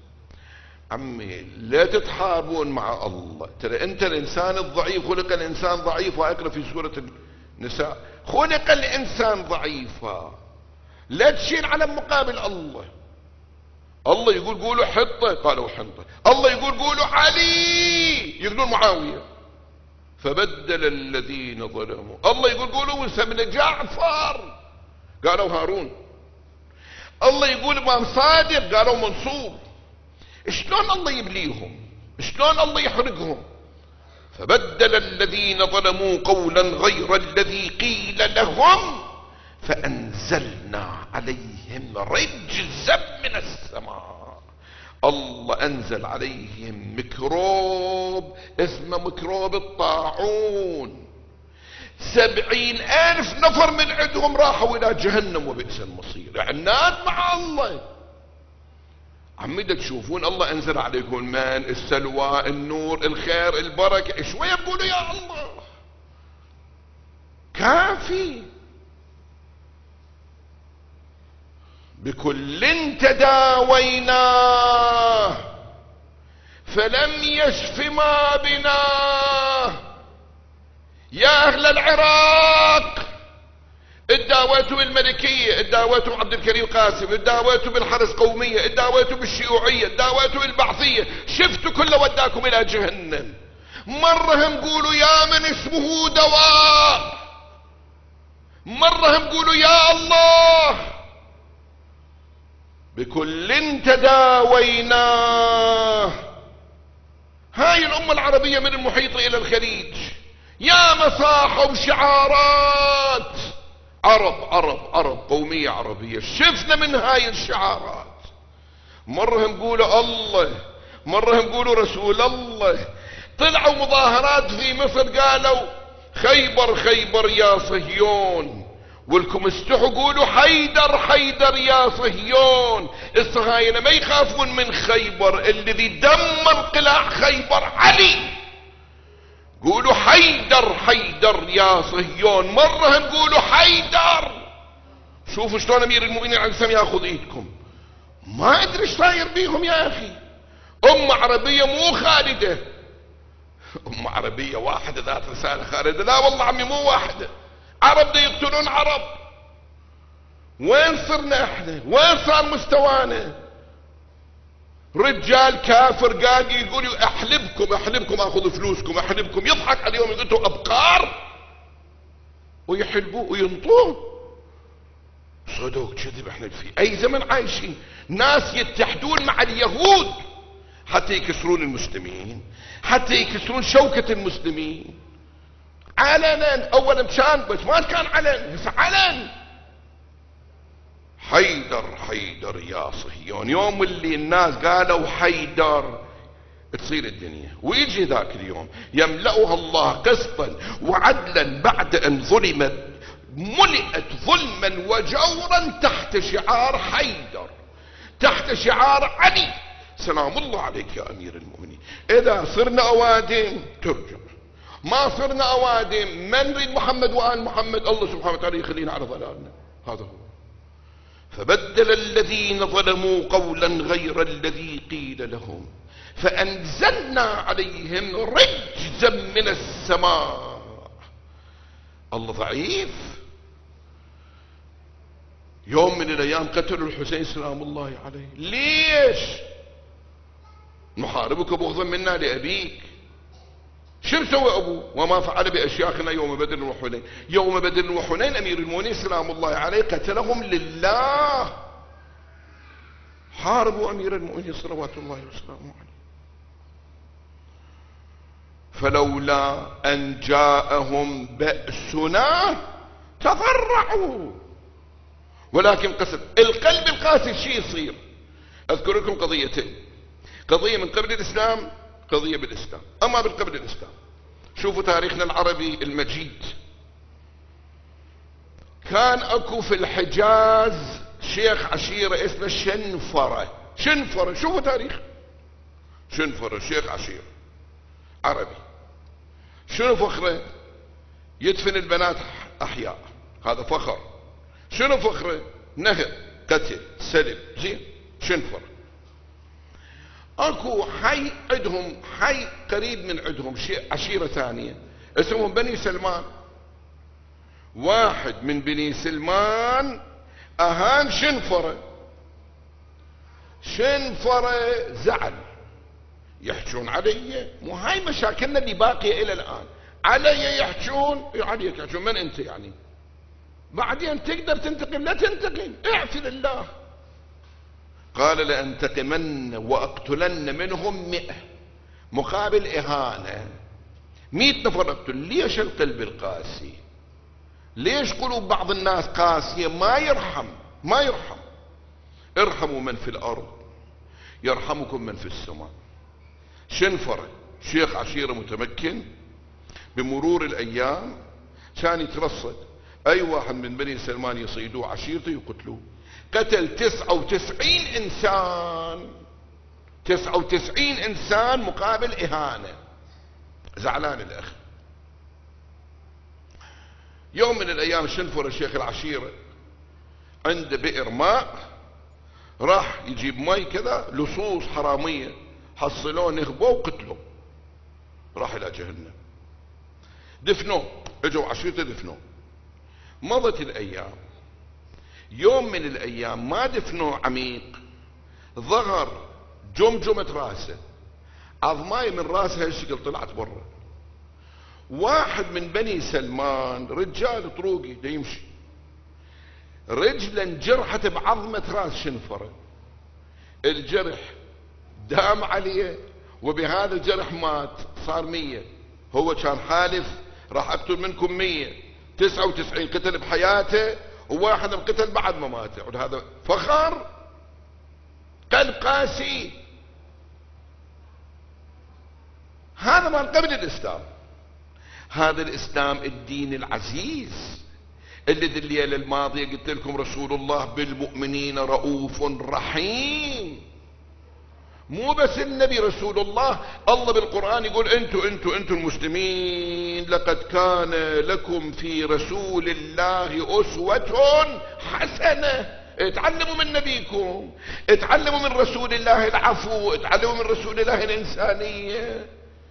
عمي لا تتحاربون مع الله. ترى انت الانسان الضعيف، خلق الانسان ضعيف، واقرا في سورة النساء خلق الانسان ضعيفا. لا تشيل على مقابل الله. الله يقول قولوا حطة قالوا حنطة، الله يقول قولوا علي يقولون معاوية. فبدل الذين ظلموا، الله يقول قولوا موسى بن جعفر قالوا هارون، الله يقول امام صادق قالوا منصور. شلون الله يبليهم؟ شلون الله يحرقهم؟ فبدل الذين ظلموا قولا غير الذي قيل لهم فأنزلنا عليهم رجزا من السماء. الله أنزل عليهم ميكروب اسمه ميكروب الطاعون. سبعين ألف نفر من عندهم راحوا إلى جهنم وبئس المصير. عناد مع الله. عمي تشوفون الله أنزل عليكم الماء السلوى النور الخير البركة، شوية بقولوا يا الله كافي. بكل تداويناه فلم يشف ما بنا. يا أهل العراق اداويتوا بالملكية، اداويتوا بعبد الكريم قاسم، اداويتوا بالحرس قومية، اداويتوا بالشيوعية، اداويتوا بالبعثية، شفتوا كله وداكم الى جهنم. مرة هم قولوا يا من اسمه دواء، مرة هم قولوا يا الله بكل تداويناه. هاي الأمة العربية من المحيط إلى الخليج يا مصاحب شعارات عرب عرب عرب قومية عربية، شفنا من هاي الشعارات. مرة هم قولوا الله، مرة هم قولوا رسول الله. طلعوا مظاهرات في مصر قالوا خيبر خيبر يا صهيون، ولكم استحوا قولوا حيدر حيدر يا صهيون. الصهاينة ما يخافون من خيبر، الذي دمر قلاع خيبر علي. قولوا حيدر حيدر يا صهيون. مرة هم قولوا حيدر. شوفوا شلون امير المؤمنين عليه السلام ياخذ ايدكم. ما ادري ايش صاير بيهم يا اخي. امة عربية مو خالدة، امة عربية واحدة ذات رسالة خالدة. لا والله عمي مو واحدة، عرب دا يقتلون عرب. وين صرنا احنا؟ وين صار مستوانا؟ رجال كافر قاعد يقول احلبكم احلبكم اخذ فلوسكم احلبكم، يضحك عليهم يقول انتم ابقار ويحلبوه وينطوه. صدق كذب. احنا في اي زمن عايشين؟ ناس يتحدون مع اليهود حتى يكسرون المسلمين، حتى يكسرون شوكة المسلمين علنا. اولا كان بس ما كان علن، بس علن. حيدر حيدر يا صهيون. يوم اللي الناس قالوا حيدر تصير الدنيا، ويجي ذاك اليوم يملأها الله قسطا وعدلا بعد ان ظلمت، ملئت ظلما وجورا تحت شعار حيدر، تحت شعار علي سلام الله عليك يا امير المؤمنين. اذا صرنا اوادم ترجع، ما صرنا اوادم من نريد محمد وآل محمد الله سبحانه وتعالى يخلينا على ضلالنا. هذا هو. فبدل الذين ظلموا قولا غير الذي قيل لهم فأنزلنا عليهم رجزا من السماء. الله ضعيف. يوم من الايام قتلوا الحسين سلام الله عليه. ليش؟ نحاربك بغضا منا لابيك. شو سوى ابوه؟ وما فعل باشياخنا يوم بدر وحنين. يوم بدر وحنين امير المؤمنين سلام الله عليه قتلهم لله. حاربوا امير المؤمنين صلوات الله وسلامه عليه. فلولا ان جاءهم بأسنا تضرعوا ولكن قسد القلب القاسي. شيء يصير. اذكر لكم قضيتين، قضية من قبل الاسلام، قضية بالاسلام. اما من قبل الاسلام شوفوا تاريخنا العربي المجيد. كان اكو في الحجاز شيخ عشيرة اسمه شنفرة. شنفرة شوفوا تاريخ شنفرة شيخ عشيرة عربي. شنو فخره؟ يدفن البنات احياء، هذا فخر. شنو فخره؟ نهب، قتل، سلب، زين. شنفر. اكو حي عندهم، حي قريب من عندهم شيء عشيرة ثانية اسمهم بني سلمان. واحد من بني سلمان اهان شنفرة. شنفرة زعل، يحجون علي. مو هاي مشاكلنا اللي باقية الى الان. علي يحجون، عليك يحجون. من انت يعني؟ بعدين تقدر تنتقم؟ لا تنتقم، اعفي لله. قال لأنتقمن وأقتلن منهم مئة مقابل إهانة. مئة نفر أقتل. ليش القلب القاسي؟ ليش قلوب بعض الناس قاسية؟ ما يرحم، ما يرحم. ارحموا من في الأرض يرحمكم من في السماء. شنفر شيخ عشيرة متمكن. بمرور الأيام كان يترصد اي واحد من بني سلمان يصيدوه عشيرته يقتلوه. قتل تسعة وتسعين انسان، تسعة وتسعين انسان مقابل اهانة. زعلان الاخ. يوم من الايام شنفر الشيخ العشيرة عنده بئر ماء، راح يجيب مي كذا، لصوص حرامية حصلوه نهبوه وقتلوه. راح الى جهنم. دفنوه، اجوا عشيرته دفنوه. مضت الايام. يوم من الايام ما دفنوه عميق، ظهر جمجمة راسه، عظماي من راسه هالشكل طلعت برا. واحد من بني سلمان رجال طروقي دا يمشي رجلا جرحت بعظمة راس شنفرة، الجرح دام عليه وبهذا الجرح مات، صار مية. هو كان حالف راح اقتل منكم مية، تسعة وتسعين قتل بحياته وواحد قتل بعد ما مات. هذا فخر، قلب قاسي. هذا ما قبل الاسلام. هذا الاسلام الدين العزيز الذي الليلة الماضية قلت لكم رسول الله بالمؤمنين رؤوف رحيم. مو بس النبي رسول الله، الله بالقرآن يقول انتوا انتوا انتوا المسلمين لقد كان لكم في رسول الله أسوة حسنة. اتعلموا من نبيكم، اتعلموا من رسول الله العفو، اتعلموا من رسول الله الإنسانية.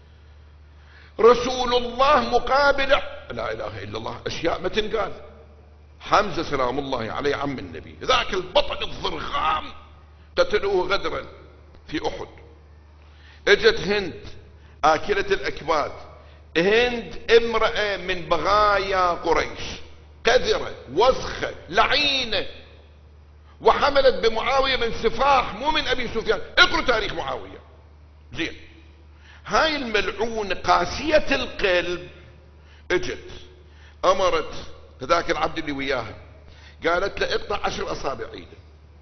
رسول الله مقابل لا إله إلا الله أشياء ما تنقال. حمزة سلام الله عليه عم النبي، ذاك البطل الضرغام قتلوه غدرا في أحد. اجت هند آكلة الأكباد، هند امرأة من بغايا قريش، قذرة وسخة لعينة، وحملت بمعاوية من سفاح مو من أبي سفيان. اقروا تاريخ معاوية زين. هاي الملعون قاسية القلب اجت امرت ذاك العبد اللي وياها، قالت له اقطع عشر اصابع ايده.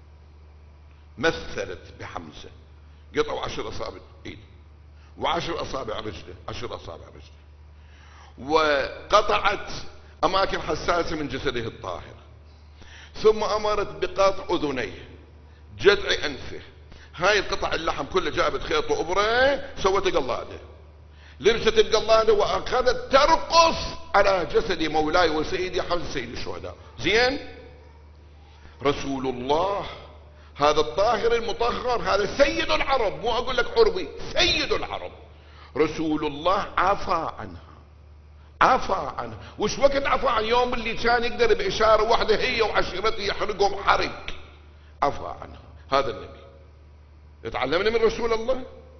مثلت بحمزة، قطعوا عشر اصابع ايده وعشر اصابع رجله، عشر اصابع رجله، وقطعت اماكن حساسة من جسده الطاهر، ثم امرت بقطع اذنيه، جذع انفه. هاي القطع اللحم كله جابت خيط وابره، سوت قلاده، لبست القلاده واخذت ترقص على جسد مولاي وسيدي حمزة سيد الشهداء. زين، رسول الله هذا الطاهر المطهر، هذا سيد العرب، مو اقول لك عربي، سيد العرب، رسول الله عفى عنها، عفى عنها. وش وقت عفى عن؟ يوم اللي كان يقدر بإشارة واحدة هي وعشيرته يحرقهم حرق، عفى عنها. هذا النبي اتعلمنا من رسول الله.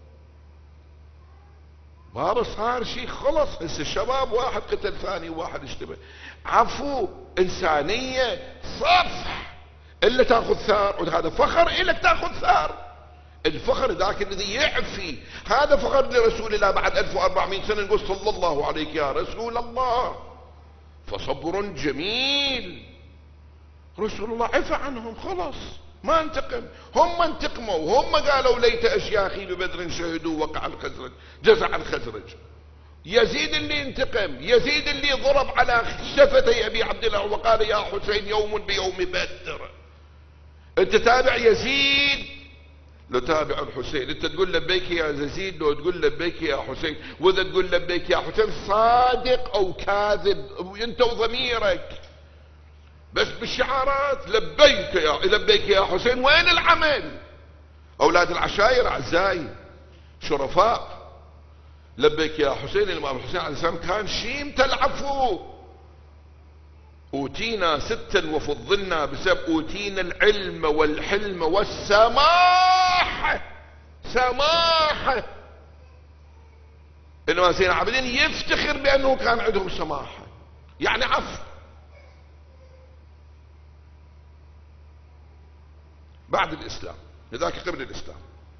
بابا صار شيء خلص، هسه الشباب واحد قتل ثاني وواحد اشتبه. عفو، انسانية، صفح، الا تاخذ ثار. وهذا فخر الك تاخذ ثار. الفخر ذاك الذي يعفي، هذا فخر لرسول الله. بعد ألف وأربعمائة سنة نقول صلى الله عليك يا رسول الله، فصبر جميل. رسول الله عفى عنهم خلاص، ما انتقم. هم انتقموا، هم قالوا ليت اشياخي ببدر شهدوا وقع الخزرج، جزع الخزرج. يزيد اللي انتقم، يزيد اللي ضرب على شفتي ابي عبد الله وقال يا حسين يوم بيوم بدر. انت تابع يزيد لو تابع الحسين، انت تقول لبيك يا يزيد لو تقول لبيك يا حسين. واذا تقول لبيك يا حسين صادق او كاذب انت وضميرك، بس بالشعارات لبيك يا لبيك يا حسين. وين العمل؟ اولاد العشائر اعزائي شرفاء، لبيك يا حسين. الامام الحسين عليه السلام كان شيمة العفو. اوتينا ستا وفضلنا بسبب اوتينا العلم والحلم والسماحة. سماحة. انما سيدنا العابدين يفتخر بانه كان عندهم سماحة، يعني عفو. بعد الاسلام، لذلك قبل الاسلام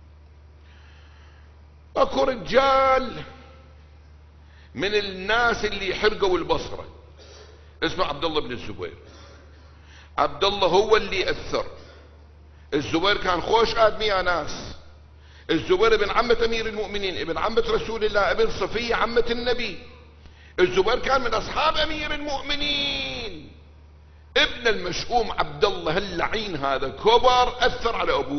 اكو رجال من الناس اللي حرقوا البصرة اسمه عبد الله بن الزبير. عبد الله هو اللي اثر. الزبير كان خوش ادمي يا ناس. الزبير ابن عمة امير المؤمنين، ابن عمة رسول الله، ابن صفية عمة النبي. الزبير كان من اصحاب امير المؤمنين. ابن المشؤوم عبد الله اللعين هذا كبر اثر على ابوه.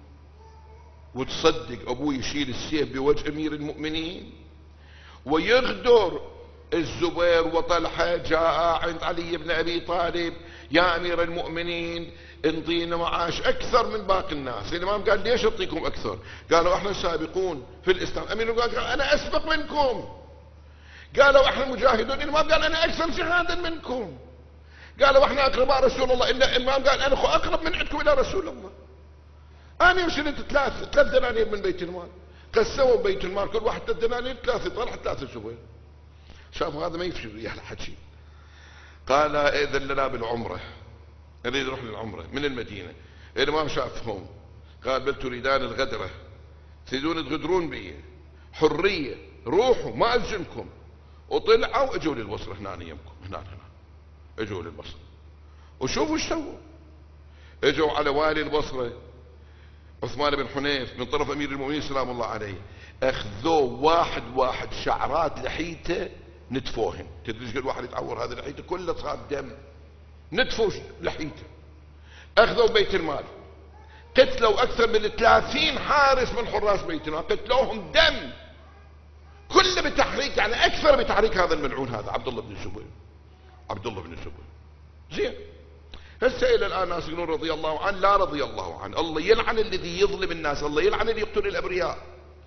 وتصدق ابوه يشيل السيف بوجه امير المؤمنين ويغدر الزبير وطلحة. جاء عند علي بن ابي طالب يا امير المؤمنين انطينا معاش اكثر من باقي الناس. الامام قال ليش اعطيكم اكثر؟ قالوا احنا سابقون في الاسلام. امير قال انا اسبق منكم. قالوا احنا مجاهدون. الامام قال انا اكثر جهادا منكم. قالوا احنا اقرباء رسول الله. الا الامام قال انا اخو اقرب من عندكم الى رسول الله. انا وشلت ثلاث ثلاث دنانير من بيت المال، قسموا بيت المال كل واحد ثلاث دنانير، ثلاثه طلع ثلاثه زبير. شافوا هذا ما يفشل وياه الحكي، قال اذن لنا بالعمره. يريد يروح للعمرة من المدينة. الإمام شافهم قال بل تريدان الغدرة، تريدون تغدرون بي، حرية، روحوا ما ألزمكم. وطلعوا اجوا للبصرة هنا يمكم، هنا هنا اجوا للبصرة. وشوفوا ايش سووا، اجوا على والي البصرة عثمان بن حنيف من طرف امير المؤمنين سلام الله عليه، اخذوه واحد واحد شعرات لحيته نتفوهن. تدري ايش قد واحد يتعور هذه لحيته كلها صار دم، نتفوا لحيته. اخذوا بيت المال، قتلوا اكثر من ثلاثين حارس من حراس بيت المال، قتلوهم دم كله بتحريك، يعني اكثر بتحريك هذا الملعون هذا عبد الله بن الزبير. عبد الله بن الزبير زين. هسه الى الان ناس يقولون رضي الله عنه، لا رضي الله عنه، الله يلعن الذي يظلم الناس، الله يلعن اللي يقتل الابرياء.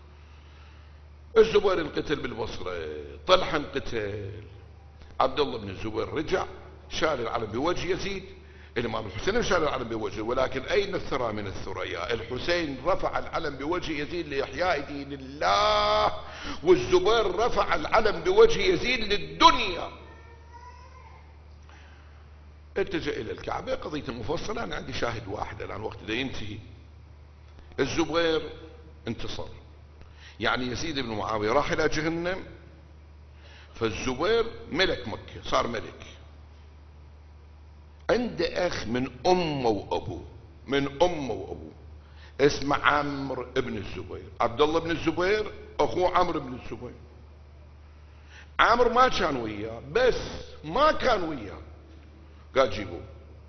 الزبير انقتل بالبصره، طلحه انقتل، عبد الله بن الزبير رجع شال العلم بوجه يزيد. الامام الحسين شال العلم بوجهه، ولكن اين الثرى من الثريا؟ الحسين رفع العلم بوجه يزيد لاحياء دين الله، والزبير رفع العلم بوجه يزيد للدنيا. اتجه الى الكعبه، قضيه مفصله، انا عندي شاهد واحد الان وقت ده ينتهي. الزبير انتصر، يعني يزيد بن معاويه راح الى جهنم، فالزبير ملك مكه، صار ملك. عنده اخ من امه وابوه، من امه وابوه اسمه عمرو بن الزبير. عبد الله بن الزبير اخوه عمرو بن الزبير. عمرو ما كان وياه، بس ما كان وياه، قال جيبوه.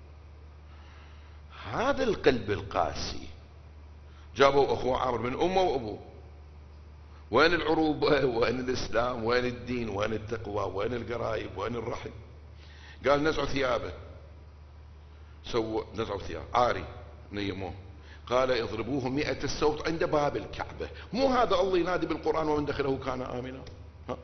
هذا القلب القاسي جابوا اخوه عمرو من امه وابوه. وين العروبه؟ وين الاسلام؟ وين الدين؟ وين التقوى؟ وين القرايب؟ وين الرحم؟ قال نزعوا ثيابه، سووا نزعوا ثياب عاري نيموه. قال اضربوه مئة الصوت عند باب الكعبة. مو هذا الله ينادي بالقرآن ومن دخله كان آمنا؟ ها؟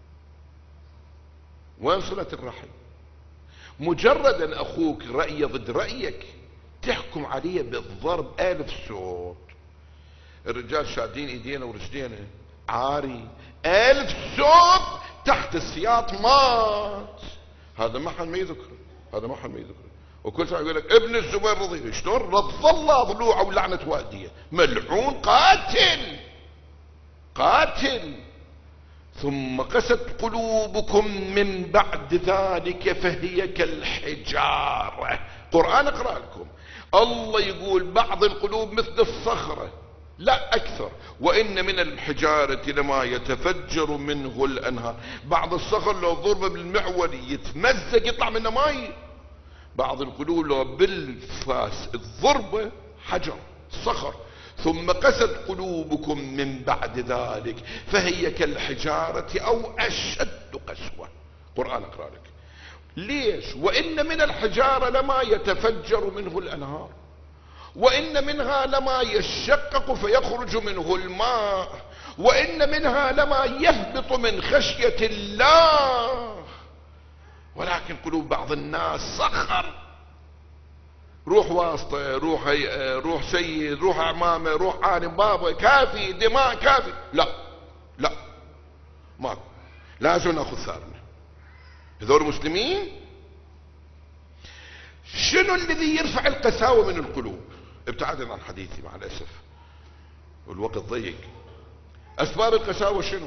وين صلة الرحم؟ مجرد ان اخوك رأي ضد رأيك تحكم عليه بالضرب ألف صوت. الرجال شادين ايدينا ورجلينا عاري، ألف صوت تحت السياط مات. هذا ما حد ما يذكره، هذا ما حد ما يذكره. وكل ساعه يقول لك ابن الزبير رضي، شلون رض الله ضلوعه ولعنه والديه، ملعون قاتل قاتل. ثم قست قلوبكم من بعد ذلك فهي كالحجاره. قرآن اقرأ لكم، الله يقول بعض القلوب مثل الصخره، لا اكثر. وان من الحجارة لما يتفجر منه الانهار. بعض الصخر لو ضرب بالمعول يتمزق يطلع منه ماي. بعض القلوب لو بالفاس الضربة حجر صخر. ثم قست قلوبكم من بعد ذلك فهي كالحجارة او اشد قسوة. قرآن اقرأ لك. ليش؟ وان من الحجارة لما يتفجر منه الانهار، وان منها لما يشقق فيخرج منه الماء، وان منها لما يهبط من خشية الله، ولكن قلوب بعض الناس صخر. روح واسطة، روح هيئة، روح سيد، روح عمامة، روح عالم، بابا كافي، دماء كافي. لا لا ماكو، لازم ناخذ ثارنا. هذول مسلمين. شنو الذي يرفع القساوة من القلوب؟ ابتعدنا عن حديثي مع الأسف والوقت ضيق. أسباب القساوة شنو؟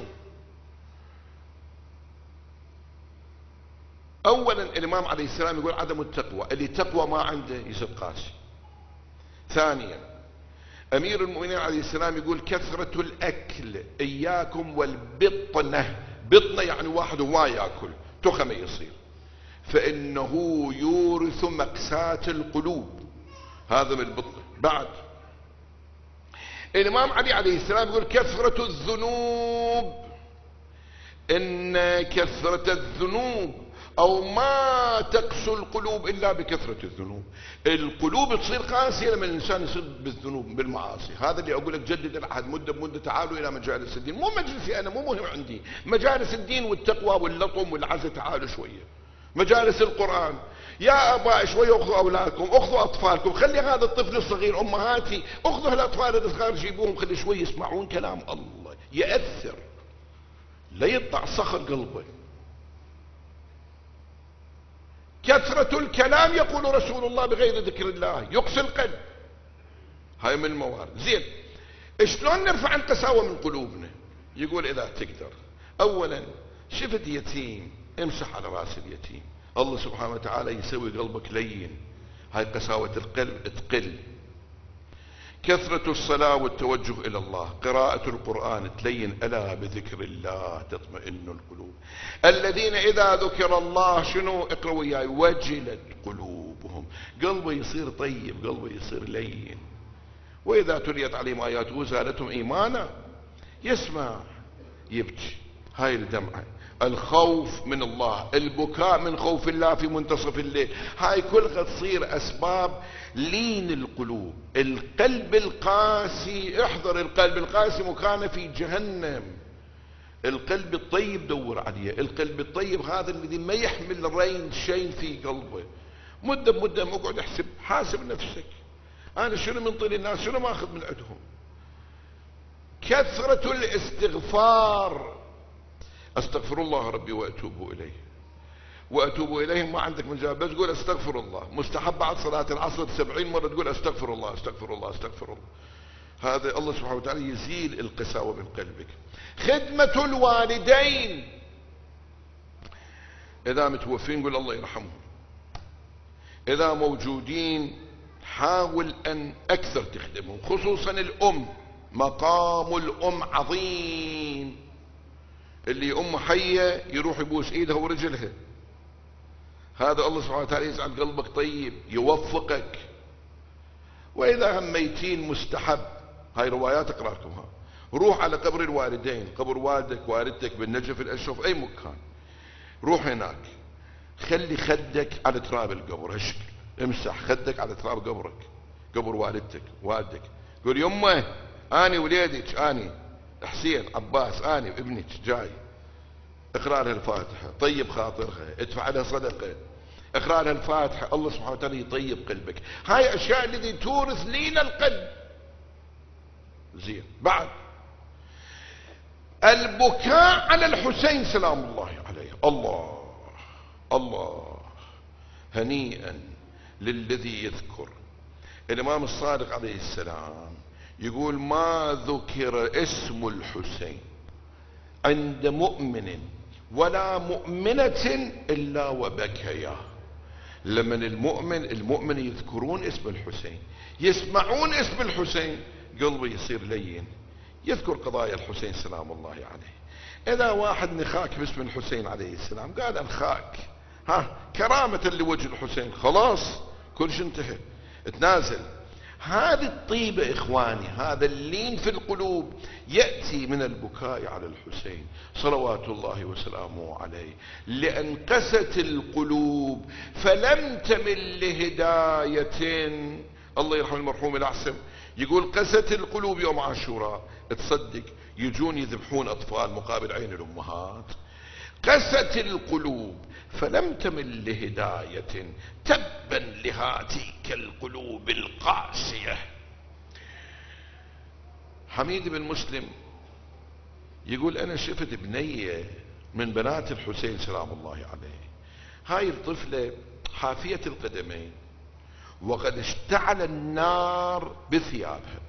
أولا الإمام عليه السلام يقول عدم التقوى، اللي تقوى ما عنده يصير قاسي. ثانيا أمير المؤمنين عليه السلام يقول كثرة الأكل إياكم والبطنة. بطنة يعني واحد وما يأكل تخمة يصير، فإنه يورث مقساة القلوب. هذا من البطنة. بعد الإمام علي عليه السلام يقول كثرة الذنوب، إن كثرة الذنوب أو ما تقسو القلوب إلا بكثرة الذنوب. القلوب تصير قاسية لما الإنسان يصير بالذنوب بالمعاصي. هذا اللي أقول لك جدد العهد مدة بمدة، تعالوا إلى مجالس الدين. مو مجلسي أنا، مو مهم عندي، مجالس الدين والتقوى واللطم والعزة. تعالوا شوية مجالس القرآن. يا اباء شويه اخذوا اولادكم، اخذوا اطفالكم، خلي هذا الطفل الصغير، امهاتي اخذوا هالاطفال الصغار جيبوهم، خلي شوي يسمعون كلام الله ياثر، لا يطلع صخر قلبه. كثرة الكلام يقول رسول الله بغير ذكر الله يقسي القلب. هاي من الموارد. زين، شلون نرفع القساوة من قلوبنا؟ يقول إذا تقدر أولا شفت يتيم امسح على رأس اليتيم، الله سبحانه وتعالى يسوي قلبك لين، هاي قساوة القلب تقل. كثرة الصلاة والتوجه إلى الله، قراءة القرآن تلين، ألا بذكر الله تطمئن القلوب. الذين إذا ذكر الله شنو؟ اقرأوا وياي، وجلت قلوبهم، قلبه يصير طيب، قلبه يصير لين. وإذا تليت عليهم آياته زادتهم إيمانا، يسمع يبكي، هاي الدمعة. الخوف من الله، البكاء من خوف الله في منتصف الليل، هاي كلها تصير أسباب لين القلوب. القلب القاسي، احذر القلب القاسي مكانه في جهنم. القلب الطيب دور عليه، القلب الطيب هذا الذي ما يحمل رين شيء في قلبه. مدة بمدة مقعد احسب، حاسب نفسك، أنا شنو منطي الناس، شنو ماخذ من عندهم. كثرة الاستغفار، استغفر الله ربي واتوب اليه، واتوب اليه ما عندك مجال، بس تقول استغفر الله. مستحب بعد صلاة العصر سبعين مرة تقول استغفر الله استغفر الله استغفر الله. هذا الله سبحانه وتعالى يزيل القساوة من قلبك. خدمة الوالدين، اذا متوفين قول الله يرحمهم، اذا موجودين حاول ان اكثر تخدمهم، خصوصا الام، مقام الام عظيم. اللي ام حية يروح يبوس ايدها ورجلها، هذا الله سبحانه وتعالى يجعل قلبك طيب، يوفقك. واذا هم ميتين مستحب، هاي روايات اقراكمها، روح على قبر الوالدين، قبر والدك والدتك بالنجف الاشرف اي مكان، روح هناك، خلي خدك على تراب القبر هالشكل، امسح خدك على تراب قبرك، قبر والدتك والدك، قول يمه اني وليدك، اني حسين عباس، اني ابنك جاي، اقرا لها الفاتحه، طيب خاطرها، ادفع لها صدقه، اقرا لها الفاتحه، الله سبحانه وتعالى يطيب قلبك. هاي اشياء التي تورث لين القلب. زين، بعد البكاء على الحسين سلام الله عليه. الله الله، هنيئا للذي يذكر. الامام الصادق عليه السلام يقول ما ذكر اسم الحسين عند مؤمن ولا مؤمنة الا وبكيا. لمن المؤمن المؤمن يذكرون اسم الحسين، يسمعون اسم الحسين، قلبه يصير لين، يذكر قضايا الحسين سلام الله عليه. اذا واحد نخاك باسم الحسين عليه السلام قال انخاك، ها كرامة لوجه الحسين، خلاص كل شيء انتهى، تنازل. هذه الطيبة اخواني، هذا اللين في القلوب يأتي من البكاء على الحسين صلوات الله وسلامه عليه. لأن قست القلوب فلم تمل لهداية. الله يرحم المرحوم الأعسم يقول قست القلوب يوم عاشوراء، تصدق يجون يذبحون أطفال مقابل عين الأمهات. قست القلوب فلم تمل لهداية، تبا لهاتيك القلوب القاسية. حميد بن مسلم يقول أنا شفت بنية من بنات الحسين سلام الله عليه، هاي الطفلة حافية القدمين وقد اشتعل النار بثيابها.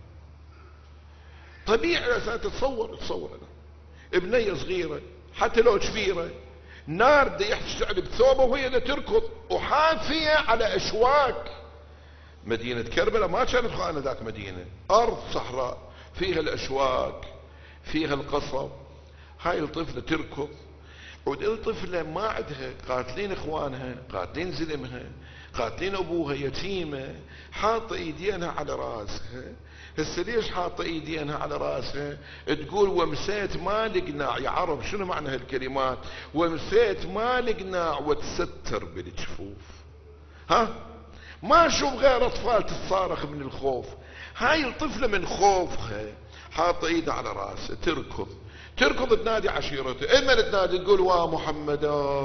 طبيعي عشان تتصور تصور أنا بنية صغيرة حتى لو كبيرة، نار دا يشتعل بثوبه وهي دا تركض وحافية على أشواك. مدينة كربلاء ما كانت خانة ذاك مدينة، أرض صحراء فيها الأشواك فيها القصب. هاي الطفلة تركض، والطفلة ما عندها، قاتلين اخوانها، قاتلين زلمها، قاتلين ابوها، يتيمة، حاطة ايدينها على راسها. هسه ليش حاطة ايدينها على راسها؟ تقول ومسيت ما لقناع. يا عرب شنو معنى هالكلمات؟ ومسيت ما لقناع وتستر بالجفوف. ها ما اشوف غير اطفال تتصارخ من الخوف. هاي الطفلة من خوفها حاطة ايدها على راسها، تركض تركض تنادي عشيرته. اما تنادي تقول وا محمد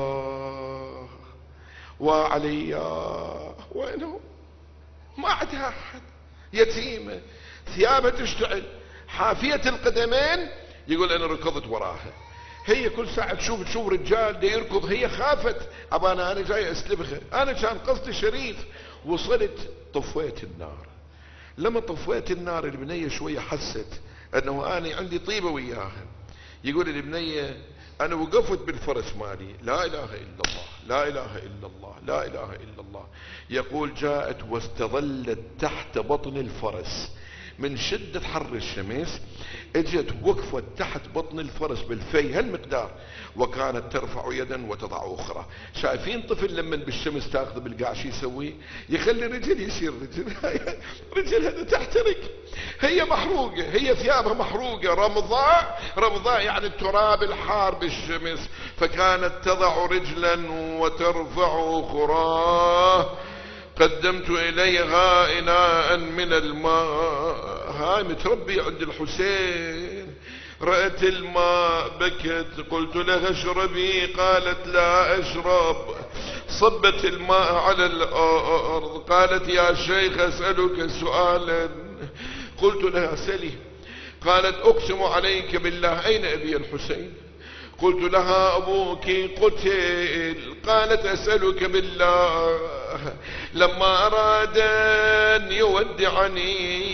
وعلي وينهم؟ ما عندها احد، يتيمة، ثيابها تشتعل، حافية القدمين. يقول انا ركضت وراها، هي كل ساعة تشوف تشوف رجال دي يركض، هي خافت، أبانا أنا جاي أسلبها، أنا كان قصدي شريف. وصلت طفيت النار. لما طفيت النار البنية شوية حست أنه أنا عندي طيبة وياها. يقول البنية أنا وقفت بالفرس مالي، لا إله إلا الله لا إله إلا الله لا إله إلا الله. يقول جاءت واستظلت تحت بطن الفرس من شدة حر الشمس، اجت وقفت تحت بطن الفرس بالفي هالمقدار، وكانت ترفع يدا وتضع اخرى. شايفين طفل لما بالشمس تاخذ بالقاع شو يسوي؟ يخلي رجل يصير رجل رجل هذا تحترق. هي محروقة، هي ثيابها محروقة، رمضاء رمضاء يعني التراب الحار بالشمس. فكانت تضع رجلا وترفع اخرى. قدمت إليها إناء من الماء، هاي متربي عند الحسين. رأت الماء بكت، قلت لها اشربي، قالت لا أشرب. صبت الماء على الأرض، قالت يا شيخ أسألك سؤالا. قلت لها سلي. قالت أقسم عليك بالله أين أبي الحسين؟ قلت لها أبوك قتل. قالت أسألك بالله لما أراد أن يودعني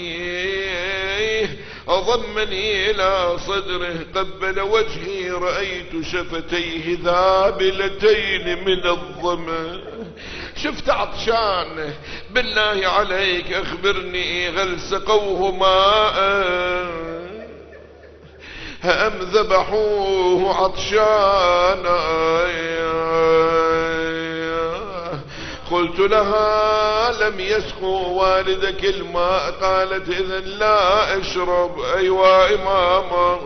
أضمني إلى صدره، قبل وجهي، رأيت شفتيه ذابلتين من الظما. شفت عطشان، بالله عليك أخبرني هل سقوه ماء أم ذبحوه عطشانا؟ قلت لها لم يسقوا والدك الماء؟ قالت إذن لا أشرب. أيوا إماما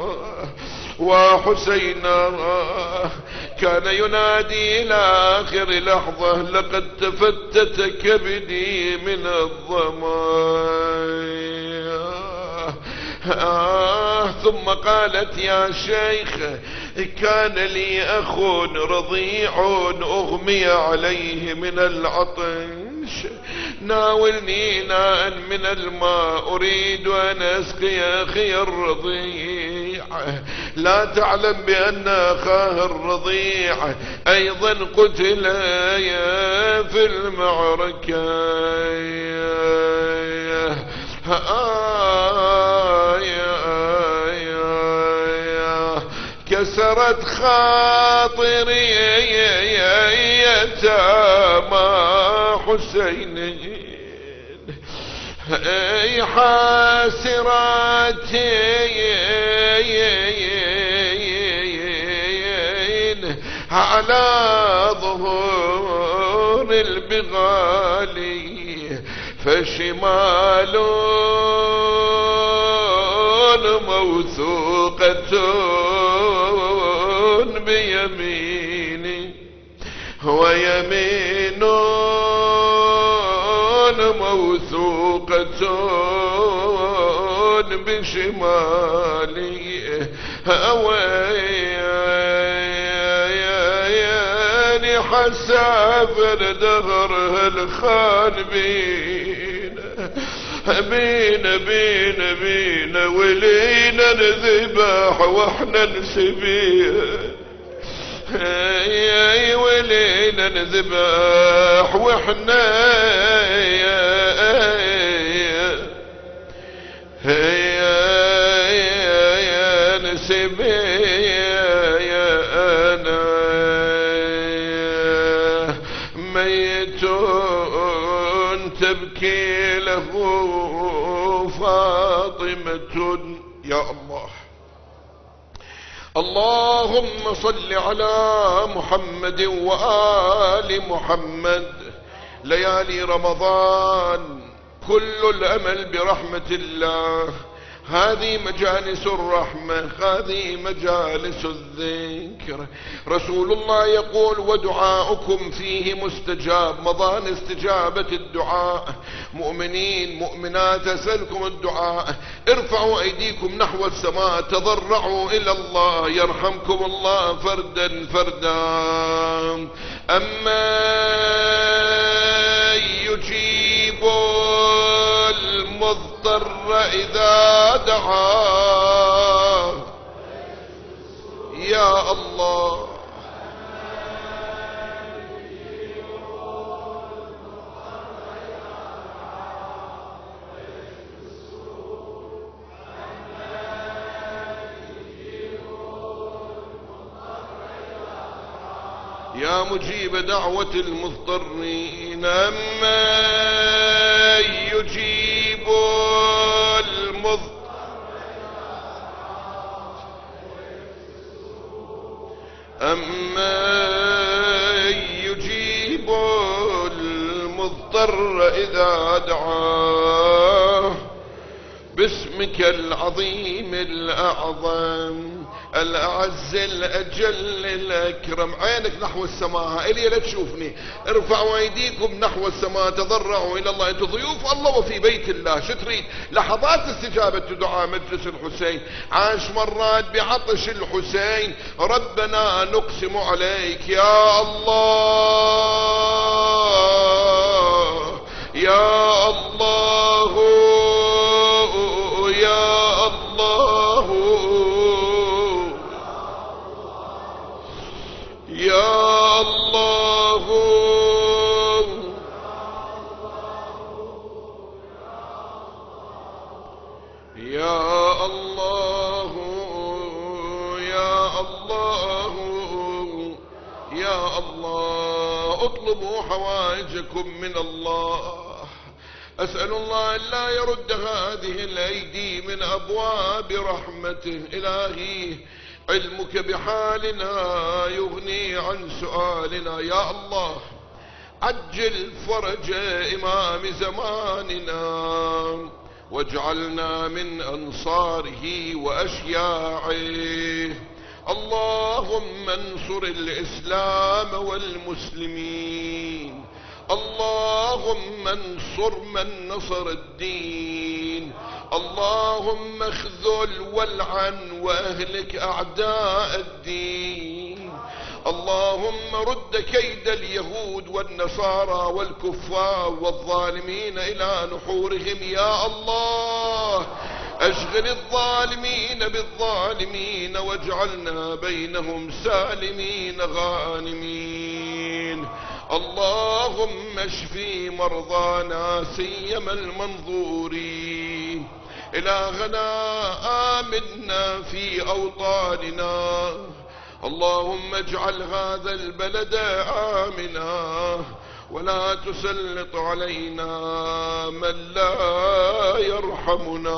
وحسينا كان ينادي إلى آخر لحظة لقد تفتت كبدي من الظما. آه ثم قالت يا شيخ كان لي أخ رضيع أغمي عليه من العطش، ناولني إناء من الماء أريد أن أسقي أخي الرضيع. لا تعلم بأن أخاه الرضيع أيضا قتل في المعركة. كسرت خاطري يتامى حسين، حاسراتي على ظهور البغالي، فشمال موثوقة بيميني، ويمين موثوقة بشمالي. أوياني حسافر دهر الخان بين بين بين بين ولينا نذبح واحنا نسبيه. يا ولينا نذبح واحنا يا نسبيه. يا انا ميت تبكي له فاطمة. يا الله اللهم صل على محمد وآل محمد. ليالي رمضان كل الأمل برحمة الله. هذه مجالس الرحمة، هذه مجالس الذكر. رسول الله يقول ودعاؤكم فيه مستجاب. مضان استجابة الدعاء. مؤمنين مؤمنات أسألكم الدعاء. ارفعوا أيديكم نحو السماء، تضرعوا إلى الله يرحمكم الله فردا فردا. أما يجيب المضطر إذا دعاه. يا يا مجيب دعوة المضطرين أما يجيب المضطر أما يجيب المضطر إذا دعاه باسمك العظيم الأعظم الأعز الأجل الأكرم. عينك نحو السماء إلي لا تشوفني، ارفعوا أيديكم نحو السماء، تضرعوا إلى الله. أنتم ضيوف الله وفي بيت الله، شو تريد؟ لحظات استجابة دعاء مجلس الحسين، عاش مرات بعطش الحسين. ربنا نقسم عليك يا الله يا الله يا الله يا الله يا الله يا الله يا الله. اطلبوا حوائجكم من الله. أسأل الله أن لا يرد هذه الأيدي من أبواب رحمته. إلهي علمك بحالنا يغني عن سؤالنا. يا الله عجل فرج إمام زماننا واجعلنا من أنصاره وأشياعه. اللهم انصر الإسلام والمسلمين. اللهم انصر من نصر الدين. اللهم اخذل والعن واهلك أعداء الدين. اللهم رد كيد اليهود والنصارى والكفار والظالمين إلى نحورهم. يا الله اشغل الظالمين بالظالمين واجعلنا بينهم سالمين غانمين. اللهم اشفي مرضانا سيما المنظورين. إلهنا آمنا في أوطاننا. اللهم اجعل هذا البلد آمنا ولا تسلط علينا من لا يرحمنا.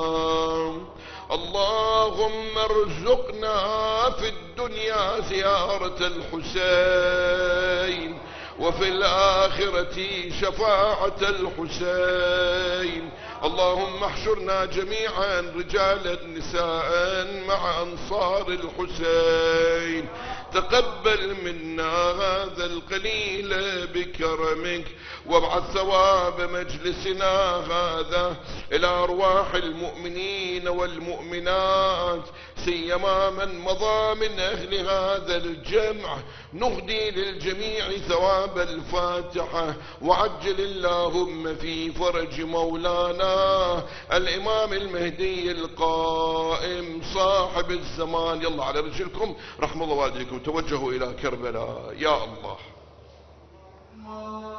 اللهم ارزقنا في الدنيا زيارة الحسين وفي الآخرة شفاعة الحسين. اللهم احشرنا جميعا رجالا نساء مع أنصار الحسين. تقبل منا هذا القليل بكرمك وابعث ثواب مجلسنا هذا إلى أرواح المؤمنين والمؤمنات سيما من مضى من أهل هذا الجمع. نهدي للجميع ثواب الفاتحة. وعجل اللهم في فرج مولانا الإمام المهدي القائم صاحب الزمان. يلا على رجلكم رحم الله والديكم، توجهوا إلى كربلاء. يا الله.